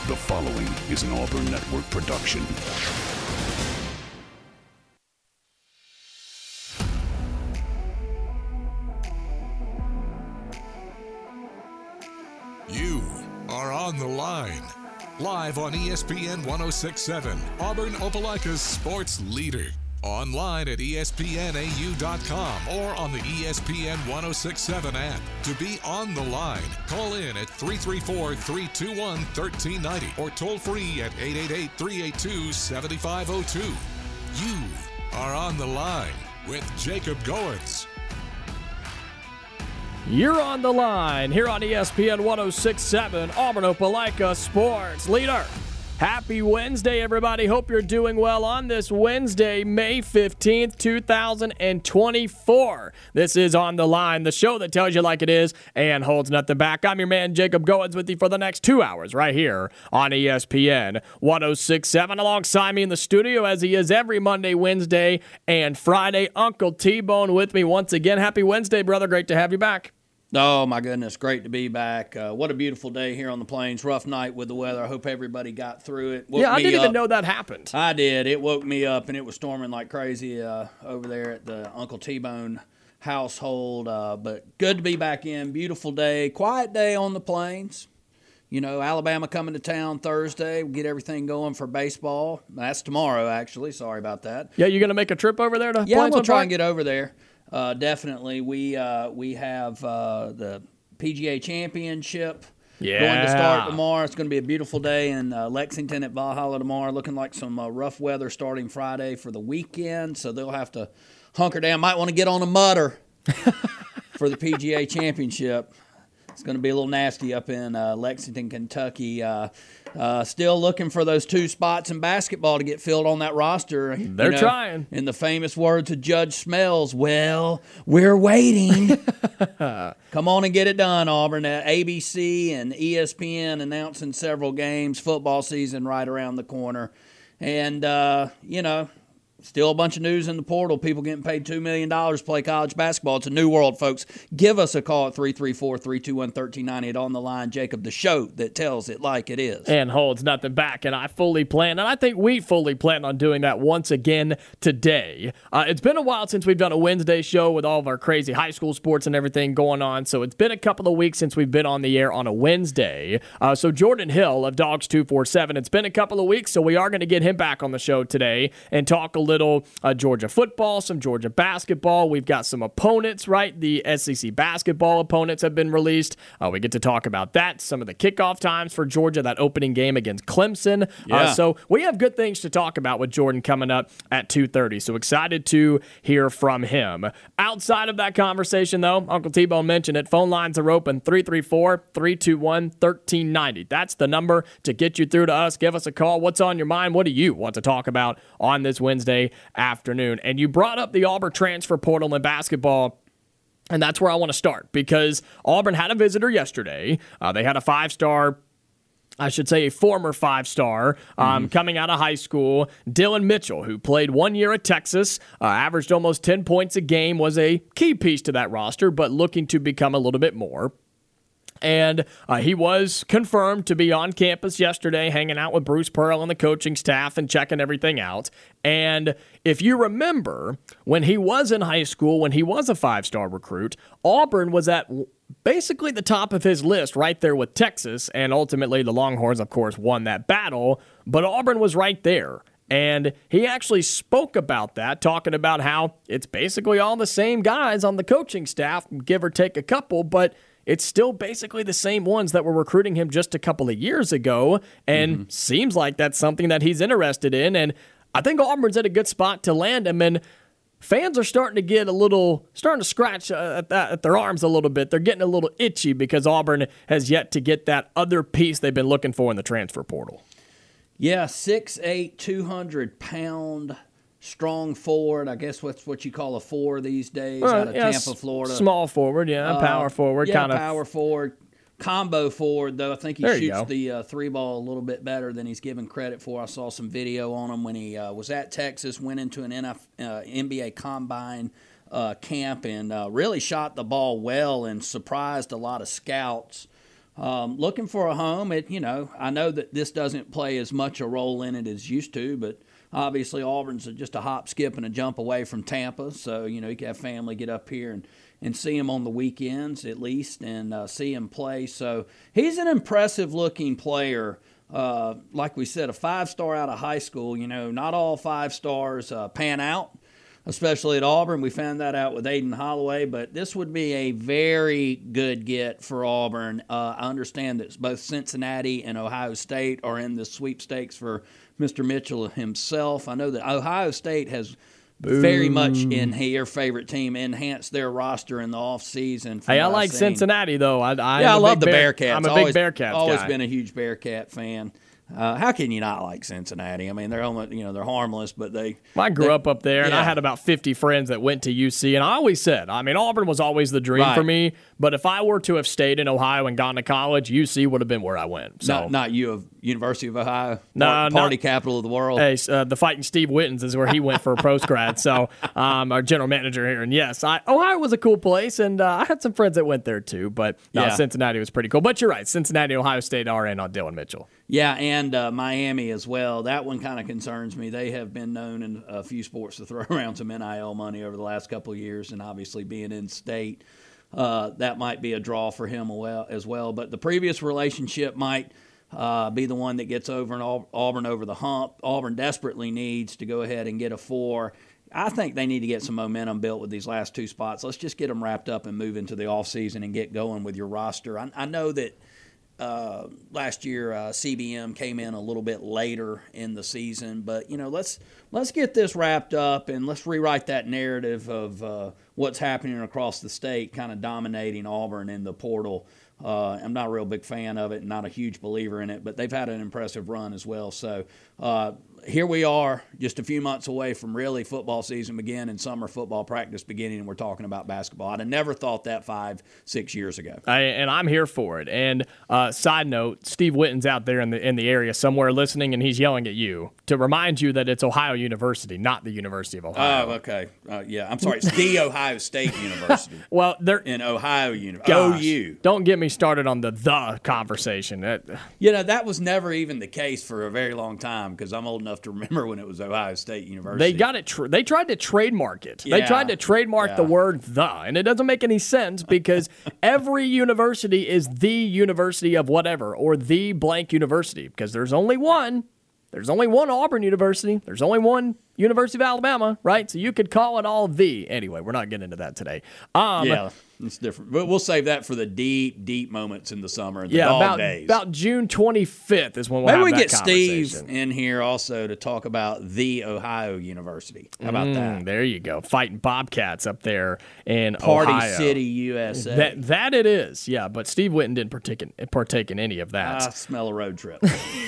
The following is an Auburn Network production. You are on the line. Live on ESPN 1067, Auburn Opelika's sports leader. Online at espnau.com or on the ESPN 1067 app. To be on the line, call in at 334-321-1390 or toll free at 888-382-7502. You are on the line with Jacob Goins. You're on the line here on ESPN 1067, Auburn Opelika sports leader. Happy Wednesday, everybody. Hope you're doing well on this Wednesday, May 15th, 2024. This is On the Line, the show that tells you like it is and holds nothing back. I'm your man, Jacob Goins, with you for the next 2 hours right here on ESPN 1067. Alongside me in the studio, as he is every Monday, Wednesday, and Friday, Uncle T-Bone with me once again. Happy Wednesday, brother. Great to have you back. Oh, my goodness. Great to be back. What a beautiful day here on the Plains. Rough night with the weather. I hope everybody got through it. Yeah, I didn't even know that happened. I did. It woke me up, and it was storming like crazy over there at the Uncle T-Bone household. But good to be back in. Beautiful day. Quiet day on the Plains. You know, Alabama coming to town Thursday. We'll get everything going for baseball. That's tomorrow, actually. Sorry about that. Yeah, you going to make a trip over there to Yeah, Plains we'll try Park? and get over there. Definitely. We have the PGA Championship going to start tomorrow. It's going to be a beautiful day in Lexington at Valhalla tomorrow. Looking like some rough weather starting Friday for the weekend, so they'll have to hunker down. Might want to get on a mutter for the PGA Championship. It's going to be a little nasty up in Lexington, Kentucky. Still looking for those two spots in basketball to get filled on that roster. They're trying. In the famous words of Judge Smells, well, we're waiting. Come on and get it done, Auburn. ABC and ESPN announcing several games. Football season right around the corner. And, still a bunch of news in the portal. People getting paid $2 million to play college basketball. It's a new world, folks. Give us a call at 334-321-1390 On the Line. Jacob, the show that tells it like it is. And holds nothing back. And I fully plan, and I think we fully plan on doing that once again today. It's been a while since we've done a Wednesday show with all of our crazy high school sports and everything going on. So it's been a couple of weeks since we've been on the air on a Wednesday. So Jordan Hill of Dogs 247, it's been a couple of weeks, so we are going to get him back on the show today and talk a little Georgia football, some Georgia basketball. We've got some opponents, right? The SEC basketball opponents have been released. We get to talk about that, some of the kickoff times for Georgia, that opening game against Clemson. So we have good things to talk about with Jordan coming up at 2:30. So excited to hear from him. Outside of that conversation, though, Uncle T-Bone mentioned it. Phone lines are open, 334-321-1390. That's the number to get you through to us. Give us a call. What's on your mind? What do you want to talk about on this Wednesday afternoon? And you brought up the Auburn transfer portal in basketball, and that's where I want to start, because Auburn had a visitor yesterday. They had a former five-star coming out of high school, Dylan Mitchell, who played 1 year at Texas, averaged almost 10 points a game, was a key piece to that roster, but looking to become a little bit more. And he was confirmed to be on campus yesterday, hanging out with Bruce Pearl and the coaching staff and checking everything out. And if you remember, when he was in high school, when he was a five-star recruit, Auburn was at basically the top of his list right there with Texas. And ultimately, the Longhorns, of course, won that battle. But Auburn was right there. And he actually spoke about that, talking about how it's basically all the same guys on the coaching staff, give or take a couple, but it's still basically the same ones that were recruiting him just a couple of years ago, and seems like that's something that he's interested in. And I think Auburn's at a good spot to land him, and fans are starting to scratch at their arms a little bit. They're getting a little itchy because Auburn has yet to get that other piece they've been looking for in the transfer portal. Yeah, 6'8", 200-pound strong forward. I guess what's what you call a four these days out of Tampa, Florida. Small forward, power forward. Power forward. Combo forward, though. I think he shoots the three ball a little bit better than he's given credit for. I saw some video on him when he was at Texas, went into an NBA Combine camp, and really shot the ball well and surprised a lot of scouts. looking for a home. I know that this doesn't play as much a role in it as used to, but obviously Auburn's just a hop, skip, and a jump away from Tampa. So, you can have family get up here and see him on the weekends at least and see him play. So he's an impressive-looking player. Like we said, a 5-star out of high school. Not all 5 stars pan out, especially at Auburn. We found that out with Aiden Holloway, but this would be a very good get for Auburn. I understand that both Cincinnati and Ohio State are in the sweepstakes for Mr. Mitchell himself. I know that Ohio State has very much in your favorite team enhanced their roster in the offseason. Hey, I like Cincinnati, though. I love the Bearcats. I'm a big Bearcats guy. Always been a huge Bearcat fan. How can you not like Cincinnati? I mean, they're almost, they're harmless, but I grew up there, and I had about 50 friends that went to UC, and I always said, Auburn was always the dream for me. But if I were to have stayed in Ohio and gone to college, UC would have been where I went. So not University of Ohio, party capital of the world. Hey, the Fighting Steve Wittens is where he went for a post-grad. So our general manager here, and yes, Ohio was a cool place, and I had some friends that went there too. But Cincinnati was pretty cool. But you're right, Cincinnati and Ohio State are in on Dillon Mitchell. Yeah, and Miami as well. That one kind of concerns me. They have been known in a few sports to throw around some NIL money over the last couple of years, and obviously being in state, that might be a draw for him as well. But the previous relationship might be the one that gets Auburn over the hump. Auburn desperately needs to go ahead and get a 4. I think they need to get some momentum built with these last 2 spots. Let's just get them wrapped up and move into the offseason and get going with your roster. I know that last year CBM came in a little bit later in the season, but let's get this wrapped up and let's rewrite that narrative of what's happening across the state, kind of dominating Auburn in the portal. I'm not a real big fan of it and not a huge believer in it, but they've had an impressive run as well. So here we are, just a few months away from really football season begin and summer football practice beginning, and we're talking about basketball. I'd have never thought that 5-6 years ago. And I'm here for it. And side note, Steve Witten's out there in the area somewhere listening, and he's yelling at you to remind you that it's Ohio University, not the University of Ohio. Oh, okay. Yeah, I'm sorry. It's the Ohio State University. Well, they're in Ohio University. OU. Don't get me started on the conversation. That was never even the case for a very long time because I'm old enough to remember when it was Ohio State University. They got it. They tried to trademark it. They tried to trademark the word "the," and it doesn't make any sense because every university is the university of whatever or the blank university because there's only one. There's only one Auburn University. There's only one University of Alabama, right? So you could call it all the. Anyway, we're not getting into that today. It's different. But we'll save that for the deep, deep moments in the summer and the dog days. About June 25th is when we'll have that conversation. Maybe we get Steve in here also to talk about the Ohio University. How about that? There you go. Fighting Bobcats up there in Party Ohio. City, USA. That it is, yeah. But Steve Witten didn't partake in any of that. I smell a road trip.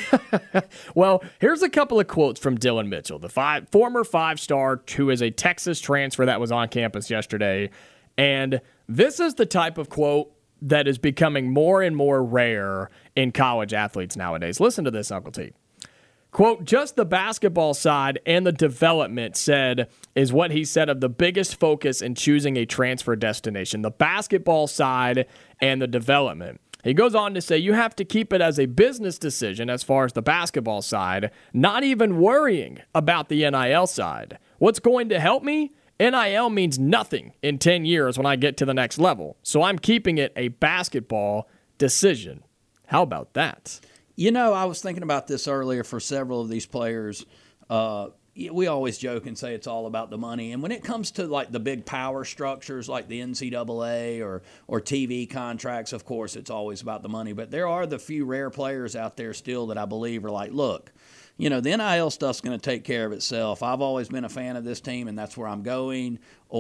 Well, here's a couple of quotes from Dillon Mitchell, the former 5-star who is a Texas transfer that was on campus yesterday. And this is the type of quote that is becoming more and more rare in college athletes nowadays. Listen to this, Uncle T. Quote, just the basketball side and the development is what he said of the biggest focus in choosing a transfer destination. The basketball side and the development. He goes on to say you have to keep it as a business decision as far as the basketball side, not even worrying about the NIL side. What's going to help me? NIL means nothing in 10 years when I get to the next level. So I'm keeping it a basketball decision. How about that? I was thinking about this earlier for several of these players. We always joke and say it's all about the money. And when it comes to like the big power structures like the NCAA or TV contracts, of course, it's always about the money. But there are the few rare players out there still that I believe are like, look, the NIL stuff's going to take care of itself. I've always been a fan of this team, and that's where I'm going.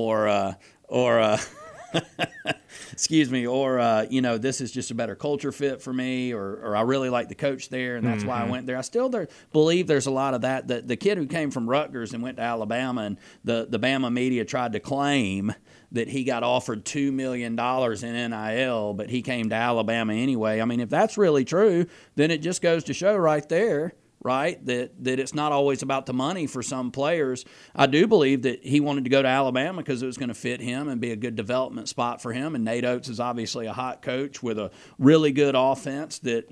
Excuse me, this is just a better culture fit for me, or I really like the coach there, and that's why I went there. I still believe there's a lot of that. The kid who came from Rutgers and went to Alabama, and the Bama media tried to claim that he got offered $2 million in NIL, but he came to Alabama anyway. I mean, if that's really true, then it just goes to show right there right? That it's not always about the money for some players. I do believe that he wanted to go to Alabama because it was going to fit him and be a good development spot for him. And Nate Oates is obviously a hot coach with a really good offense that,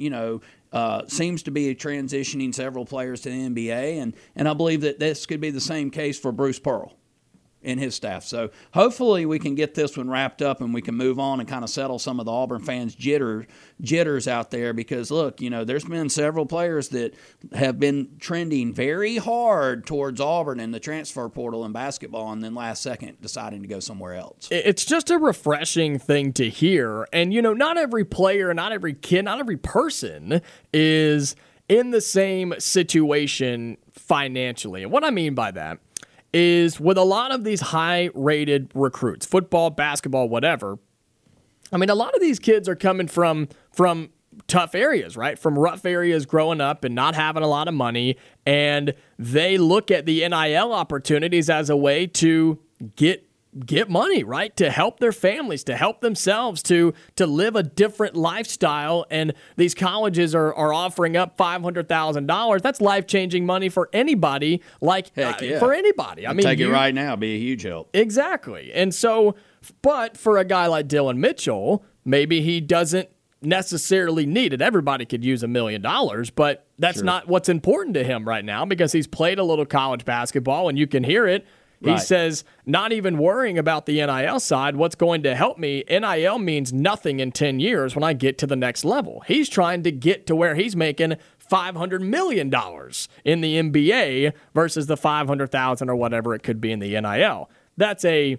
seems to be transitioning several players to the NBA. And I believe that this could be the same case for Bruce Pearl and his staff. So hopefully we can get this one wrapped up and we can move on and kind of settle some of the Auburn fans' jitters out there, because look, there's been several players that have been trending very hard towards Auburn in the transfer portal in basketball and then last second deciding to go somewhere else. It's just a refreshing thing to hear. And, not every player, not every kid, not every person is in the same situation financially. And what I mean by that is with a lot of these high-rated recruits, football, basketball, whatever, I mean, a lot of these kids are coming from tough areas, right? From rough areas growing up and not having a lot of money, and they look at the NIL opportunities as a way to get money, right? To help their families, to help themselves, to live a different lifestyle. And these colleges are offering up $500,000. That's life-changing money for anybody. For anybody. I mean, take it right now, be a huge help. Exactly. And so, but for a guy like Dillon Mitchell, maybe he doesn't necessarily need it. Everybody could use $1 million, but that's not what's important to him right now, because he's played a little college basketball and you can hear it. He says, not even worrying about the NIL side, what's going to help me? NIL means nothing in 10 years when I get to the next level. He's trying to get to where he's making $500 million in the NBA versus the $500,000 or whatever it could be in the NIL. That's a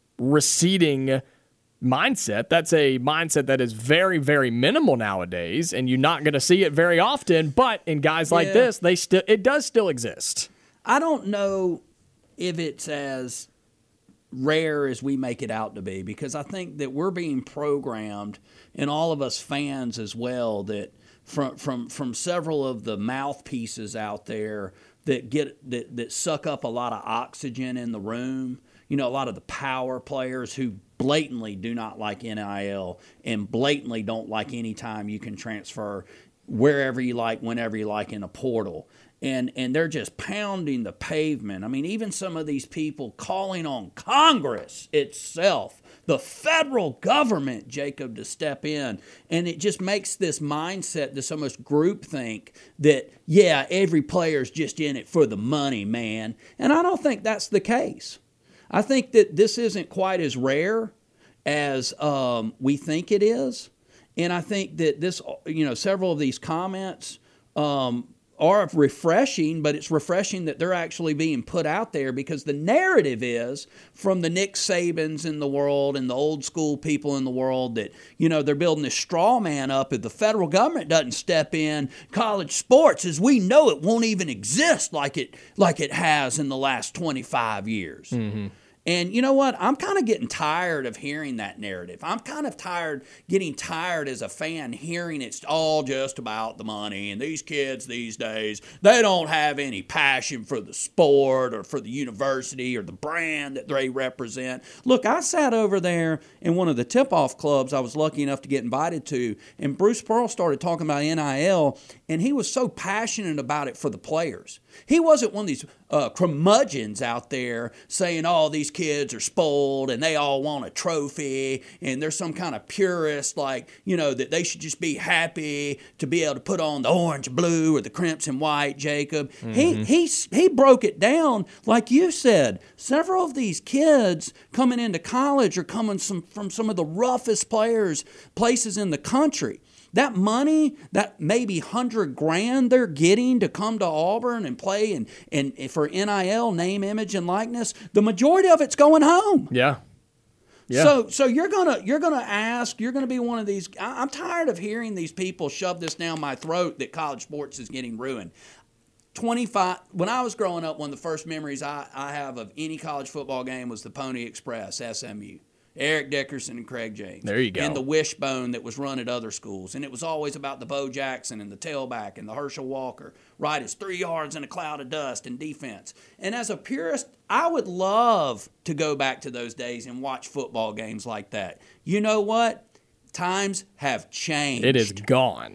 receding mindset. That's a mindset that is very, very minimal nowadays, and you're not going to see it very often. But in guys like this, it does still exist. I don't know if it's as rare as we make it out to be, because I think that we're being programmed, and all of us fans as well, that from several of the mouthpieces out there that suck up a lot of oxygen in the room. A lot of the power players who blatantly do not like NIL and blatantly don't like any time you can transfer wherever you like, whenever you like in a portal. And they're just pounding the pavement. I mean, even some of these people calling on Congress itself, the federal government, Jacob, to step in. And it just makes this mindset, this almost groupthink that, every player's just in it for the money, man. And I don't think that's the case. I think that this isn't quite as rare as we think it is. And I think that this, several of these comments are refreshing, but it's refreshing that they're actually being put out there, because the narrative is from the Nick Sabans in the world and the old school people in the world that, they're building this straw man up. If the federal government doesn't step in, college sports as we know it won't even exist like it has in the last 25 years. Mm-hmm. And you know what? I'm kind of getting tired of hearing that narrative. I'm kind of getting tired as a fan hearing it's all just about the money. And these kids these days, they don't have any passion for the sport or for the university or the brand that they represent. Look, I sat over there in one of the tip-off clubs I was lucky enough to get invited to, and Bruce Pearl started talking about NIL, and he was so passionate about it for the players. He wasn't one of these curmudgeons out there saying, these kids are spoiled and they all want a trophy and there's some kind of purist that they should just be happy to be able to put on the orange and blue or the crimson white, Jacob. Mm-hmm. He broke it down like you said. Several of these kids coming into college are coming from some of the roughest places in the country. That money, that maybe $100,000 they're getting to come to Auburn and play and for NIL, name, image, and likeness, the majority of it's going home. Yeah. So you're gonna be one of these. I'm tired of hearing these people shove this down my throat that college sports is getting ruined. When I was growing up, one of the first memories I have of any college football game was the Pony Express, SMU. Eric Dickerson and Craig James. There you go. And the wishbone that was run at other schools. And it was always about the Bo Jackson and the tailback and the Herschel Walker. Right, it's 3 yards in a cloud of dust in defense. And as a purist, I would love to go back to those days and watch football games like that. You know what? Times have changed. It is gone.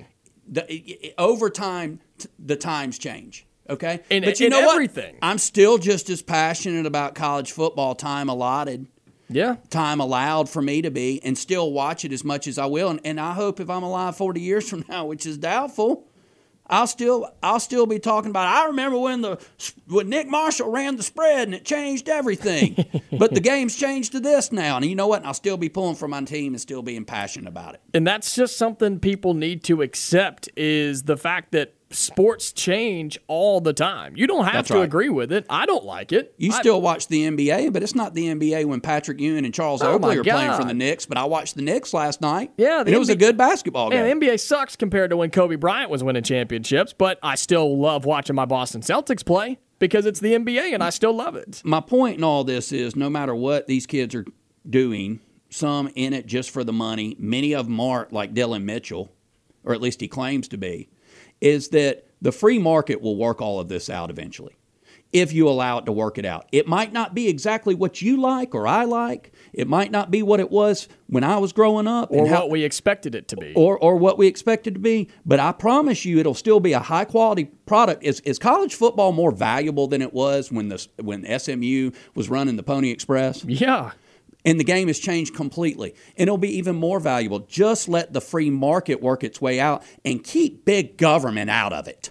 over time, the times change. Okay? But you know everything. What? I'm still just as passionate about college football, time allotted. Yeah. Time allowed for me to be, and still watch it as much as I will. And I hope if I'm alive 40 years from now, which is doubtful, I'll still be talking about, I remember when Nick Marshall ran the spread and it changed everything. But the game's changed to this now. And you know what? And I'll still be pulling for my team and still being passionate about it. And that's just something people need to accept, is the fact that sports change all the time. You don't have to agree with it. I don't like it. You still watch the NBA, but it's not the NBA when Patrick Ewing and Charles Oakley are playing for the Knicks. But I watched the Knicks last night. Yeah, and it was a good basketball game. Yeah, the NBA sucks compared to when Kobe Bryant was winning championships, but I still love watching my Boston Celtics play because it's the NBA and I still love it. My point in all this is no matter what these kids are doing, some in it just for the money, many of them aren't, like Dylan Mitchell, or at least he claims to be, is that the free market will work all of this out eventually if you allow it to work it out. It might not be exactly what you like or I like. It might not be what it was when I was growing up. Or what we expected it to be. Or what we expected to be. But I promise you it'll still be a high-quality product. Is college football more valuable than it was when SMU was running the Pony Express? Yeah. And the game has changed completely. And it'll be even more valuable. Just let the free market work its way out and keep big government out of it.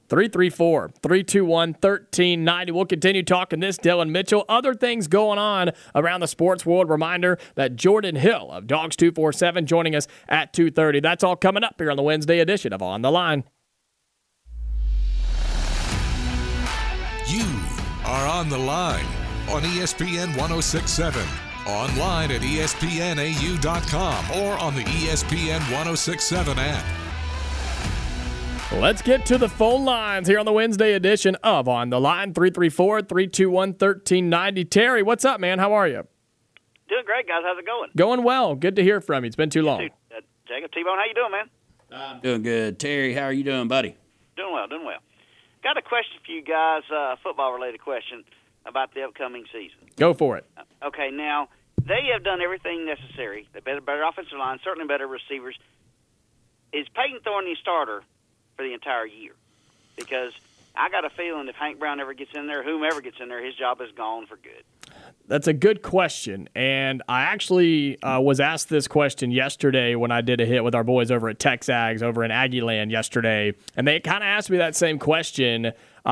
334-321-1390. We'll continue talking this, Dylan Mitchell. Other things going on around the sports world. Reminder that Jordan Hill of Dogs 247 joining us at 2:30. That's all coming up here on the Wednesday edition of On the Line. You are on the line on ESPN 1067. Online at ESPNAU.com or on the ESPN 1067 app. Let's get to the phone lines here on the Wednesday edition of On the Line. 334-321-1390. Terry, what's up, man? How are you? Doing great, guys. How's it going? Going well. Good to hear from you. It's been too long. Jacob, T-Bone, how you doing, man? I'm doing good. Terry, how are you doing, buddy? Doing well. Got a question for you guys, football-related question about the upcoming season. Go for it. Okay, now, they have done everything necessary. They better offensive line, certainly better receivers. Is Peyton Thorne the starter for the entire year? Because I got a feeling if Hank Brown ever gets in there, whomever gets in there, his job is gone for good. That's a good question, and I actually was asked this question yesterday when I did a hit with our boys over at Texags over in Aggie Land yesterday, and they kind of asked me that same question.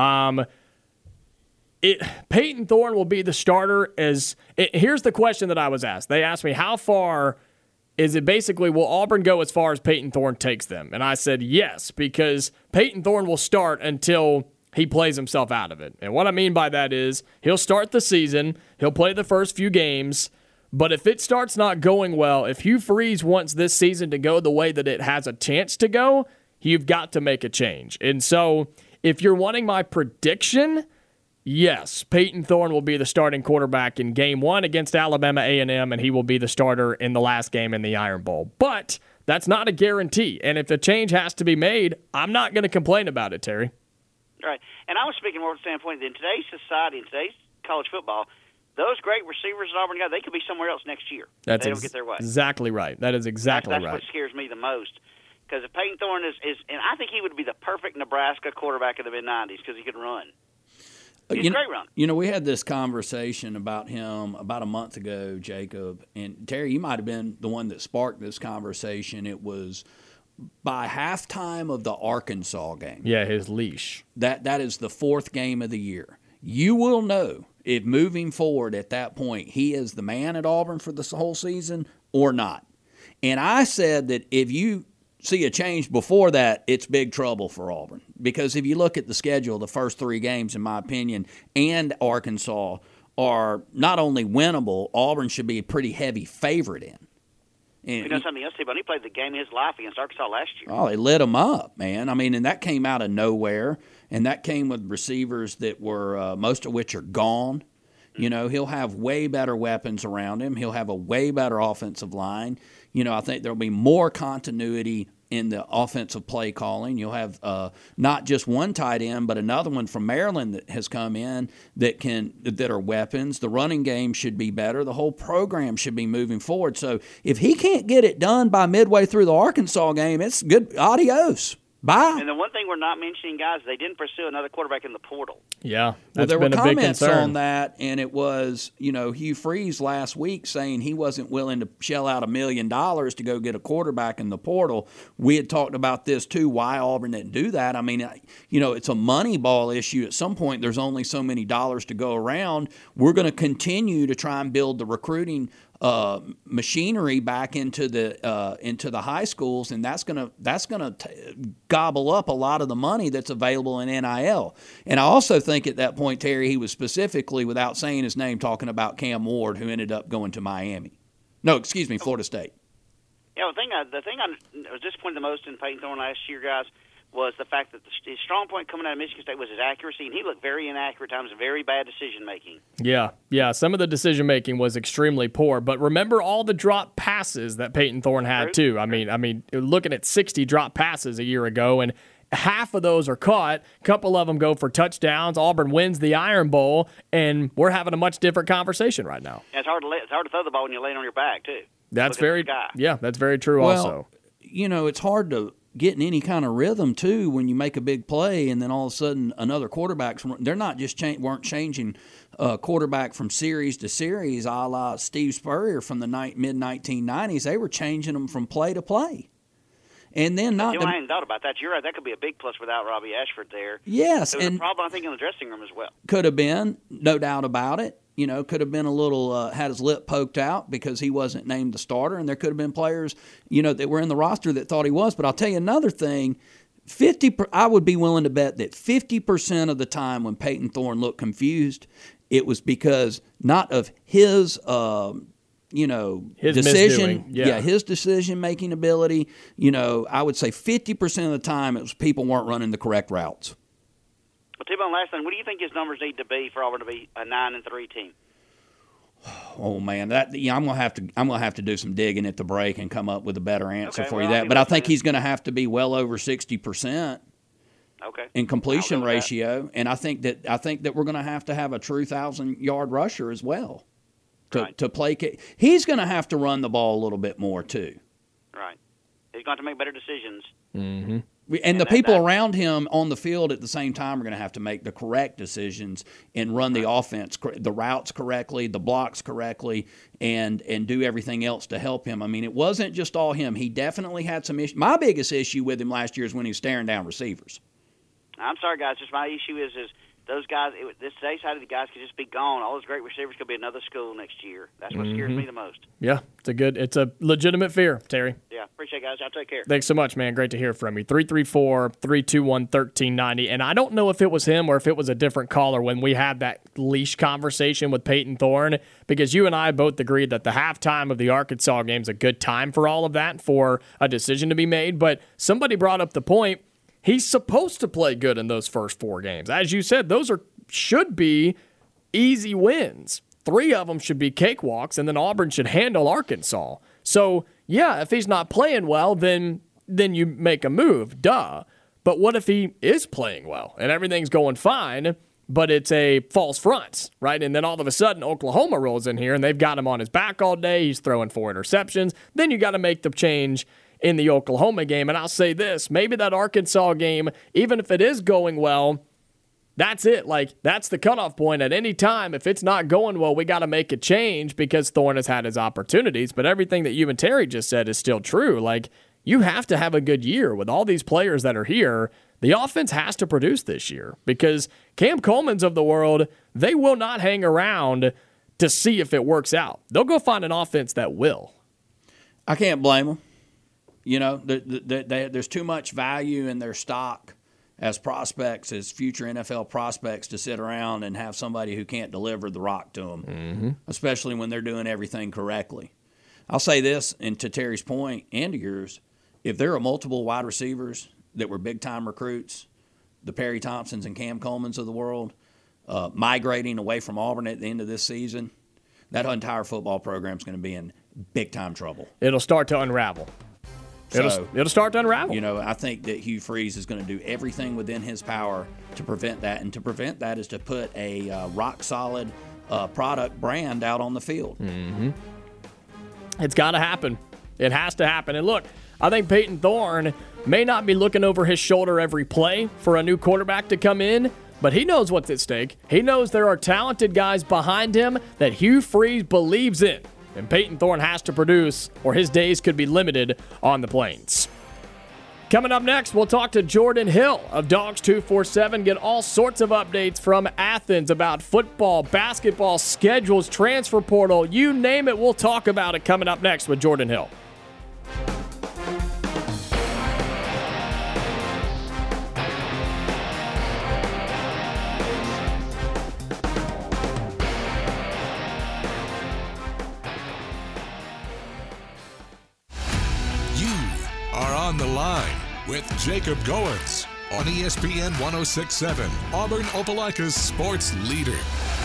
Peyton Thorne will be the starter here's the question that I was asked. They asked me, how far is it basically, will Auburn go as far as Peyton Thorne takes them? And I said yes, because Peyton Thorne will start until he plays himself out of it. And what I mean by that is he'll start the season, he'll play the first few games, but if it starts not going well, if Hugh Freeze wants this season to go the way that it has a chance to go, you've got to make a change. And so if you're wanting my prediction, yes, Peyton Thorne will be the starting quarterback in Game 1 against Alabama A&M, and he will be the starter in the last game in the Iron Bowl. But that's not a guarantee, and if a change has to be made, I'm not going to complain about it, Terry. Right, and I was speaking more from the standpoint that in today's society, in today's college football, those great receivers that Auburn got, they could be somewhere else next year. They don't get their way. Exactly right. That is exactly right. That's what scares me the most. Because if Peyton Thorne is, and I think he would be the perfect Nebraska quarterback in the mid-'90s because he could run. He's a great runner. You know, we had this conversation about him about a month ago, Jacob. And Terry, you might have been the one that sparked this conversation. It was by halftime of the Arkansas game. Yeah, his leash. That is the fourth game of the year. You will know if moving forward at that point he is the man at Auburn for this whole season or not. And I said that if you see a change before that, it's big trouble for Auburn. Because if you look at the schedule, the first three games, in my opinion, and Arkansas are not only winnable, Auburn should be a pretty heavy favorite in. And, you know something else, T-Bone? He played the game of his life against Arkansas last year. Oh, they lit him up, man. I mean, and that came out of nowhere. And that came with receivers that were, most of which are gone. You know, he'll have way better weapons around him. He'll have a way better offensive line. You know, I think there'll be more continuity in the offensive play calling. You'll have not just one tight end, but another one from Maryland that has come in that are weapons. The running game should be better. The whole program should be moving forward. So if he can't get it done by midway through the Arkansas game, it's good. Adios. Bye. And the one thing we're not mentioning, guys, they didn't pursue another quarterback in the portal. Yeah, that's there been were a big comments concern on that, and it was, Hugh Freeze last week saying he wasn't willing to shell out $1 million to go get a quarterback in the portal. We had talked about this too, why Auburn didn't do that. I mean, it's a money ball issue. At some point, there's only so many dollars to go around. We're going to continue to try and build the recruiting machinery back into the high schools, and that's gonna gobble up a lot of the money that's available in NIL. And I also think at that point, Terry, he was specifically, without saying his name, talking about Cam Ward, who ended up going to Miami. No, excuse me, Florida State. Yeah, the thing I was disappointed the most in Peyton Thorne last year, guys, was the fact that his strong point coming out of Michigan State was his accuracy, and he looked very inaccurate at times and very bad decision-making. Yeah. Some of the decision-making was extremely poor. But remember all the drop passes that Peyton Thorne had, too. I mean, looking at 60 drop passes a year ago, and half of those are caught. A couple of them go for touchdowns. Auburn wins the Iron Bowl, and we're having a much different conversation right now. Yeah, it's hard to throw the ball when you're laying on your back, too. That's very true also. It's hard to get in any kind of rhythm too when you make a big play and then all of a sudden another they're not just weren't changing quarterback from series to series a la Steve Spurrier from the mid-1990s. They were changing them from play to play. And then I hadn't thought about that. You're right. That could be a big plus without Robbie Ashford there. Yes. There was a problem, I think, in the dressing room as well. Could have been, no doubt about it. Could have been a little, had his lip poked out because he wasn't named the starter. And there could have been players, that were in the roster that thought he was. But I'll tell you another thing. I would be willing to bet that 50% of the time when Peyton Thorne looked confused, it was because not of his his decision, misdoing. His decision-making ability. I would say 50% of the time it was people weren't running the correct routes. Well, T-Bone, last thing, what do you think his numbers need to be for Auburn to be a 9-3 team? Oh man, I'm gonna have to do some digging at the break and come up with a better answer for you. But I think he's gonna have to be well over 60%. Okay. In completion ratio, and I think that we're gonna have a true 1,000-yard rusher as well. To play, he's going to have to run the ball a little bit more too. Right, he's going to have to make better decisions. Mm-hmm. And the people around him on the field at the same time are going to have to make the correct decisions and run the offense, the routes correctly, the blocks correctly, and do everything else to help him. I mean, it wasn't just all him. He definitely had some issues. My biggest issue with him last year is when he was staring down receivers. I'm sorry, guys. Just my issue is those guys, today's side of the guys could just be gone. All those great receivers could be another school next year. That's what scares me the most. Yeah, it's a legitimate fear, Terry. Yeah, appreciate it, guys. Y'all take care. Thanks so much, man. Great to hear from you. 334-321-1390. And I don't know if it was him or if it was a different caller when we had that leash conversation with Peyton Thorne, because you and I both agreed that the halftime of the Arkansas game is a good time for all of that, for a decision to be made. But somebody brought up the point, he's supposed to play good in those first 4 games. As you said, those should be easy wins. 3 of them should be cakewalks, and then Auburn should handle Arkansas. So, yeah, if he's not playing well, then you make a move, duh. But what if he is playing well and everything's going fine, but it's a false front, right? And then all of a sudden Oklahoma rolls in here, and they've got him on his back all day. He's throwing 4 interceptions. Then you got to make the change in the Oklahoma game. And I'll say this, maybe that Arkansas game, even if it is going well, that's it. That's the cutoff point. At any time, if it's not going well, we got to make a change because Thorne has had his opportunities. But everything that you and Terry just said is still true. You have to have a good year with all these players that are here. The offense has to produce this year because Cam Coleman's of the world, they will not hang around to see if it works out. They'll go find an offense that will. I can't blame them. There's too much value in their stock as prospects, as future NFL prospects, to sit around and have somebody who can't deliver the rock to them, especially when they're doing everything correctly. I'll say this, and to Terry's point and to yours, if there are multiple wide receivers that were big-time recruits, the Perry Thompsons and Cam Colemans of the world, migrating away from Auburn at the end of this season, that entire football program is going to be in big-time trouble. It'll start to unravel. It'll start to unravel. I think that Hugh Freeze is going to do everything within his power to prevent that. And to prevent that is to put a rock-solid product brand out on the field. Mm-hmm. It's got to happen. It has to happen. And look, I think Peyton Thorne may not be looking over his shoulder every play for a new quarterback to come in, but he knows what's at stake. He knows there are talented guys behind him that Hugh Freeze believes in, and Peyton Thorne has to produce, or his days could be limited on the Plains. Coming up next, we'll talk to Jordan Hill of Dogs 247, get all sorts of updates from Athens about football, basketball, schedules, transfer portal, you name it, we'll talk about it coming up next with Jordan Hill. On the Line with Jacob Goins on ESPN 106.7, Auburn Opelika's sports leader.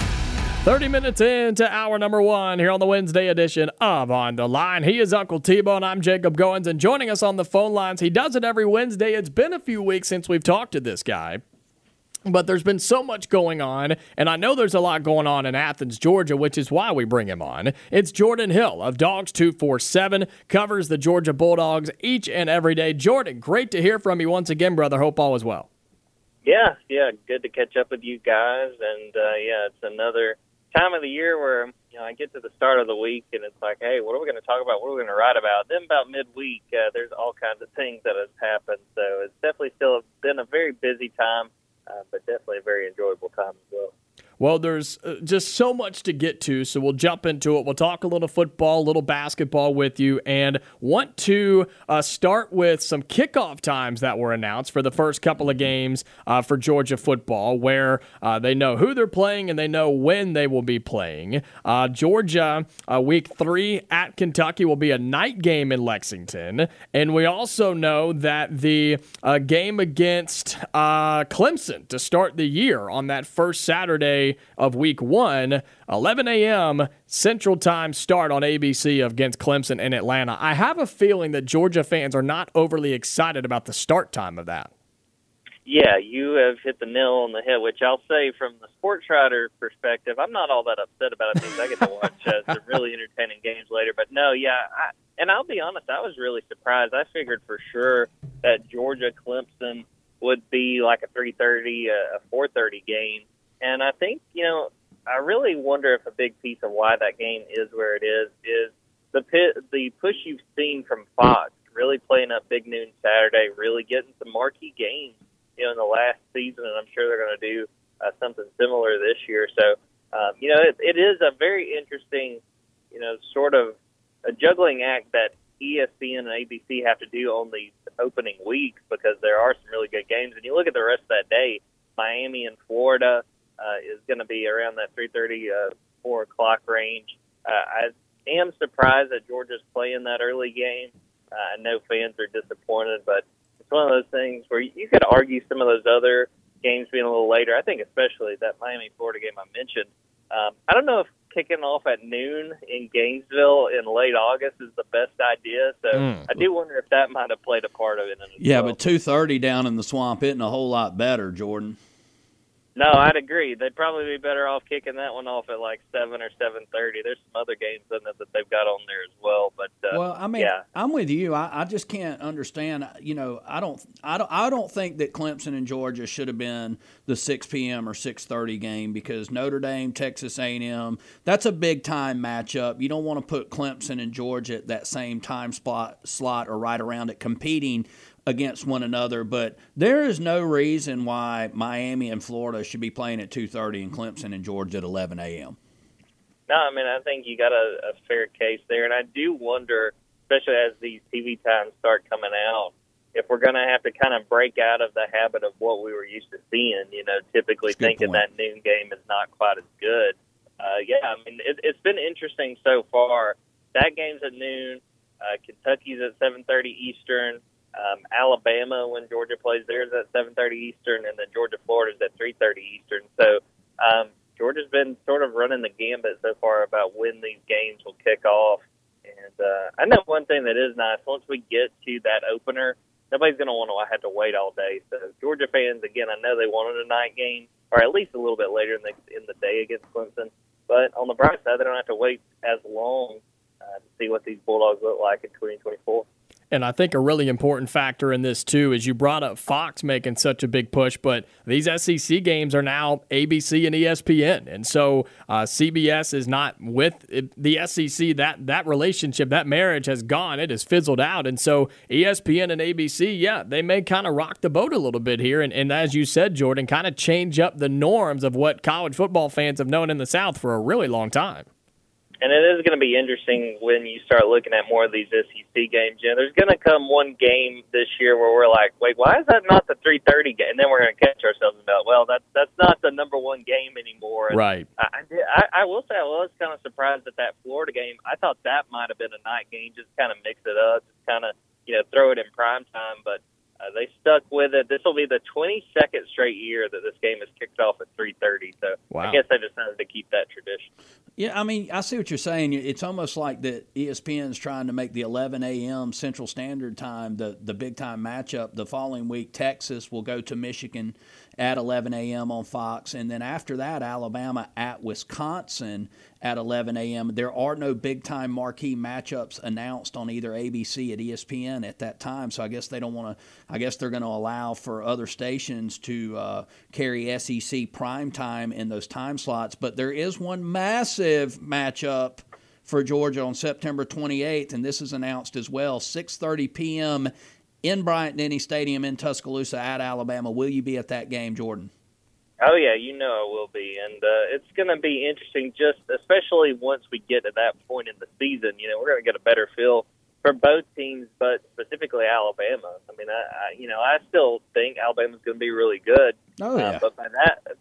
30 minutes into hour number 1 here on the Wednesday edition of On the Line. He is Uncle T-Bone. I'm Jacob Goins, and joining us on the phone lines, he does it every Wednesday. It's been a few weeks since we've talked to this guy, but there's been so much going on, and I know there's a lot going on in Athens, Georgia, which is why we bring him on. It's Jordan Hill of Dogs 247, covers the Georgia Bulldogs each and every day. Jordan, great to hear from you once again, brother. Hope all is well. Yeah, good to catch up with you guys, and it's another time of the year where I get to the start of the week, and it's like, hey, what are we going to talk about? What are we going to write about? Then about midweek, there's all kinds of things that have happened, so it's definitely still been a very busy time. But definitely a very enjoyable time as well. Well, there's just so much to get to, so we'll jump into it. We'll talk a little football, a little basketball with you, and want to start with some kickoff times that were announced for the first couple of games for Georgia football, where they know who they're playing and they know when they will be playing. Georgia, week 3 at Kentucky, will be a night game in Lexington, and we also know that the game against Clemson to start the year on that first Saturday of week 1, 11 a.m. Central Time start on ABC against Clemson in Atlanta. I have a feeling that Georgia fans are not overly excited about the start time of that. Yeah, you have hit the nail on the head, which I'll say from the sports writer perspective, I'm not all that upset about it because I get to watch some really entertaining games later. But no, and I'll be honest, I was really surprised. I figured for sure that Georgia-Clemson would be like a 3:30, a 4:30 game. And I think, I really wonder if a big piece of why that game is where it is the push you've seen from Fox, really playing up Big Noon Saturday, really getting some marquee games, in the last season, and I'm sure they're going to do something similar this year. So, it is a very interesting, sort of a juggling act that ESPN and ABC have to do on these opening weeks because there are some really good games. And you look at the rest of that day, Miami and Florida, is going to be around that 3:30, 4 o'clock range. I am surprised that Georgia's playing that early game. I know fans are disappointed, but it's one of those things where you could argue some of those other games being a little later. I think especially that Miami-Florida game I mentioned. I don't know if kicking off at noon in Gainesville in late August is the best idea, so I do wonder if that might have played a part of it. Yeah, but 2:30 down in the swamp isn't a whole lot better, Jordan. No, I'd agree. They'd probably be better off kicking that one off at like 7 or 7:30. There's some other games in it that they've got on there as well. But I'm with you. I just can't understand. I don't think that Clemson and Georgia should have been the 6 p.m. or 6:30 game because Notre Dame, Texas A&M, that's a big time matchup. You don't want to put Clemson and Georgia at that same time slot or right around it competing against one another, but there is no reason why Miami and Florida should be playing at 2:30 and Clemson and Georgia at 11 a.m. No, I think you got a fair case there, and I do wonder, especially as these TV times start coming out, if we're going to have to kind of break out of the habit of what we were used to seeing, typically thinking that noon game is not quite as good. It's been interesting so far. That game's at noon. Kentucky's at 7:30 Eastern. Alabama, when Georgia plays theirs, at 7:30 Eastern, and then Georgia-Florida's at 3:30 Eastern. So Georgia's been sort of running the gambit so far about when these games will kick off. And I know one thing that is nice, once we get to that opener, nobody's going to want to have to wait all day. So Georgia fans, again, I know they wanted a night game, or at least a little bit later in the day against Clemson. But on the bright side, they don't have to wait as long to see what these Bulldogs look like in 2024. And I think a really important factor in this, too, is you brought up Fox making such a big push, but these SEC games are now ABC and ESPN. And so CBS is not with the SEC. That relationship, that marriage has gone. It has fizzled out. And so ESPN and ABC, yeah, they may kind of rock the boat a little bit here. And as you said, Jordan, kind of change up the norms of what college football fans have known in the South for a really long time. And it is going to be interesting when you start looking at more of these SEC games. You know, there's going to come one game this year where we're like, wait, why is that not the 3:30 game? And then we're going to catch ourselves about, well, that's not the number one game anymore. And right. I will say I was kind of surprised at that Florida game. I thought that might have been a night game, just kind of mix it up, just kind of, throw it in prime time. But they stuck with it. This will be the 22nd straight year that this game is kicked off at 3:30. So wow. I guess they decided to keep that tradition. Yeah, I mean, I see what you're saying. It's almost like that ESPN is trying to make the 11 a.m. Central Standard Time the big-time matchup. The following week, Texas will go to Michigan at 11 a.m. on Fox. And then after that, Alabama at Wisconsin at 11 a.m. There are no big-time marquee matchups announced on either ABC or ESPN at that time. So I guess they don't want to – I guess they're going to allow for other stations to carry SEC prime time in those time slots. But there is one massive matchup for Georgia on September 28th, and this is announced as well, 6:30 p.m. in Bryant-Denny Stadium in Tuscaloosa at Alabama. Will you be at that game, Jordan? Oh, yeah, I will be. And it's going to be interesting, just especially once we get to that point in the season. We're going to get a better feel for both teams, but specifically Alabama. I mean, I still think Alabama's going to be really good. Oh, yeah. But by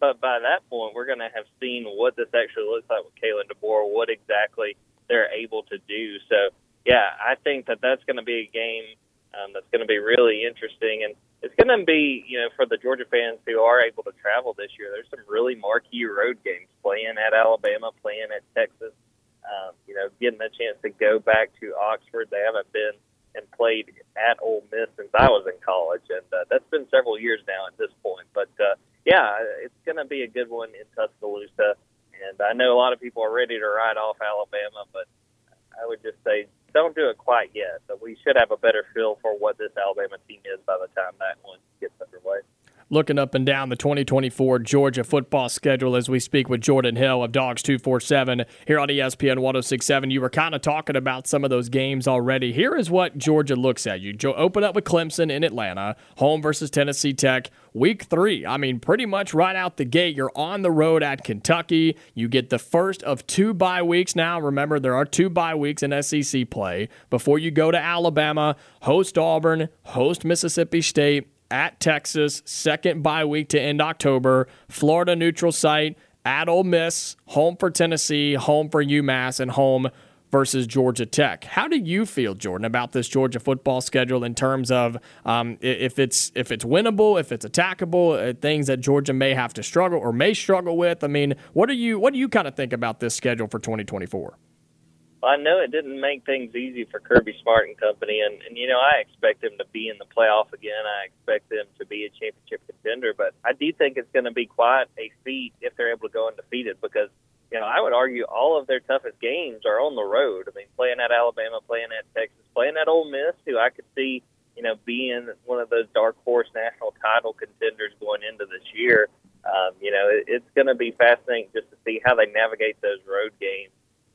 that point, we're going to have seen what this actually looks like with Kalen DeBoer, what exactly they're able to do. So, yeah, I think that's going to be a game that's going to be really interesting. And it's going to be, for the Georgia fans who are able to travel this year, there's some really marquee road games playing at Alabama, playing at Texas, getting a chance to go back to Oxford. They haven't been and played at Ole Miss since I was in college, and that's been several years now at this point. But, yeah, it's going to be a good one in Tuscaloosa. And I know a lot of people are ready to write off Alabama, but I would just say don't do it quite yet. But we should have a better feel for what this Alabama team is by the time that one gets underway. Looking up and down the 2024 Georgia football schedule as we speak with Jordan Hill of Dogs 247 here on ESPN 106.7. You were kind of talking about some of those games already. Here is what Georgia looks at. You open up with Clemson in Atlanta, home versus Tennessee Tech. Week 3, I mean, pretty much right out the gate, you're on the road at Kentucky. You get the first of 2 bye weeks now. Remember, there are 2 bye weeks in SEC play before you go to Alabama, host Auburn, host Mississippi State, at Texas, second bye week to end October, Florida neutral site, at Ole Miss, home for Tennessee, home for UMass, and home versus Georgia Tech. How do you feel, Jordan, about this Georgia football schedule in terms of if it's winnable, if it's attackable, things that Georgia may have to struggle or may struggle with? I mean, what do you kind of think about this schedule for 2024? Well, I know it didn't make things easy for Kirby Smart and company, and I expect them to be in the playoff again. I expect them to be a championship contender, but I do think it's going to be quite a feat if they're able to go undefeated because, I would argue all of their toughest games are on the road. I mean, playing at Alabama, playing at Texas, playing at Ole Miss, who I could see, being one of those dark horse national title contenders going into this year. It's going to be fascinating just to see how they navigate those road games.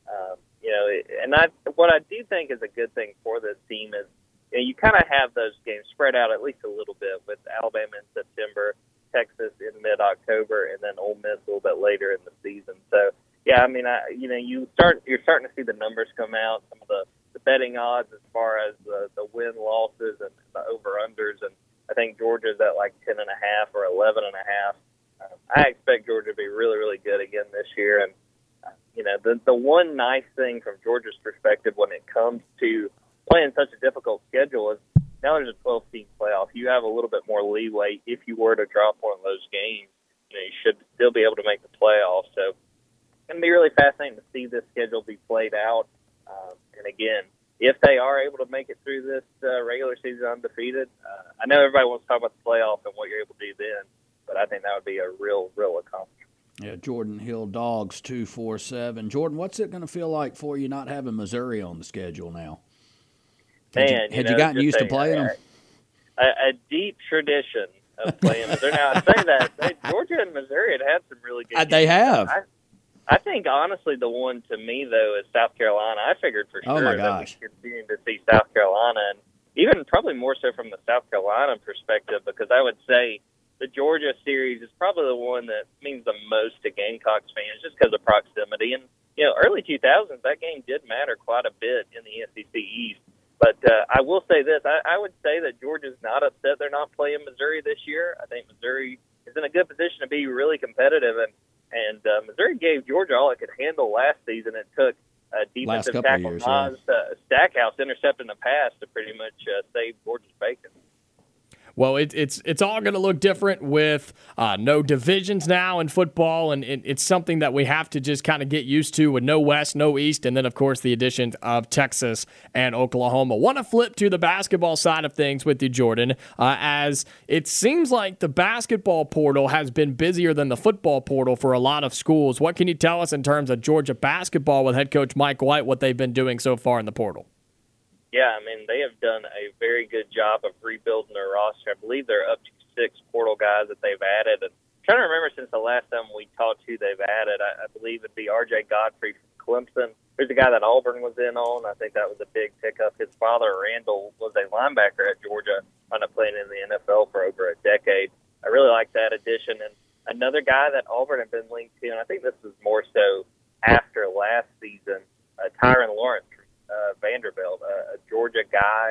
What I do think is a good thing for this team is you kind of have those games spread out at least a little bit with Alabama in September, Texas in mid-October, and then Ole Miss a little bit later in the season. So, yeah, I mean, you're starting to see the numbers come out, some of the betting odds as far as the win-losses and the over-unders, and I think Georgia's at like 10.5 or 11.5. I expect Georgia to be really, really good again this year, and the one nice thing from Georgia's perspective when it comes to playing such a difficult schedule is now there's a 12-team playoff. You have a little bit more leeway if you were to drop one of those games. You should still be able to make the playoffs. So it's going to be really fascinating to see this schedule be played out. And again, if they are able to make it through this regular season undefeated, I know everybody wants to talk about the playoff and what you're able to do then, but I think that would be a real, real accomplishment. Yeah, Jordan Hill, Dogs 247. Jordan, what's it going to feel like for you not having Missouri on the schedule now? Man, had you gotten used to playing them? A deep tradition of playing Missouri. Now, I say that Georgia and Missouri had some really good games. They have. I think, honestly, the one to me, though, is South Carolina. I figured for sure that we continue to see South Carolina, and even probably more so from the South Carolina perspective, because I would say the Georgia series is probably the one that means the most to Gamecocks fans just because of proximity. And, early 2000s, that game did matter quite a bit in the SEC East. But I will say this. I would say that Georgia's not upset they're not playing Missouri this year. I think Missouri is in a good position to be really competitive. And Missouri gave Georgia all it could handle last season. It took defensive tackle Nas Stackhouse intercepting the pass to pretty much save Georgia's bacon. Well, it's all going to look different with no divisions now in football, and it's something that we have to just kind of get used to with no West, no East, and then, of course, the addition of Texas and Oklahoma. Want to flip to the basketball side of things with you, Jordan, as it seems like the basketball portal has been busier than the football portal for a lot of schools. What can you tell us in terms of Georgia basketball with head coach Mike White, what they've been doing so far in the portal? Yeah, I mean, they have done a very good job of rebuilding their roster. I believe they're up to 6 portal guys that they've added. And I'm trying to remember since the last time we talked who they've added. I believe it'd be R.J. Godfrey from Clemson. There's a guy that Auburn was in on. I think that was a big pickup. His father, Randall, was a linebacker at Georgia, playing in the NFL for over a decade. I really like that addition. And another guy that Auburn had been linked to, and I think this was more so after last season, Tyron Lawrence, Vanderbilt, a Georgia guy.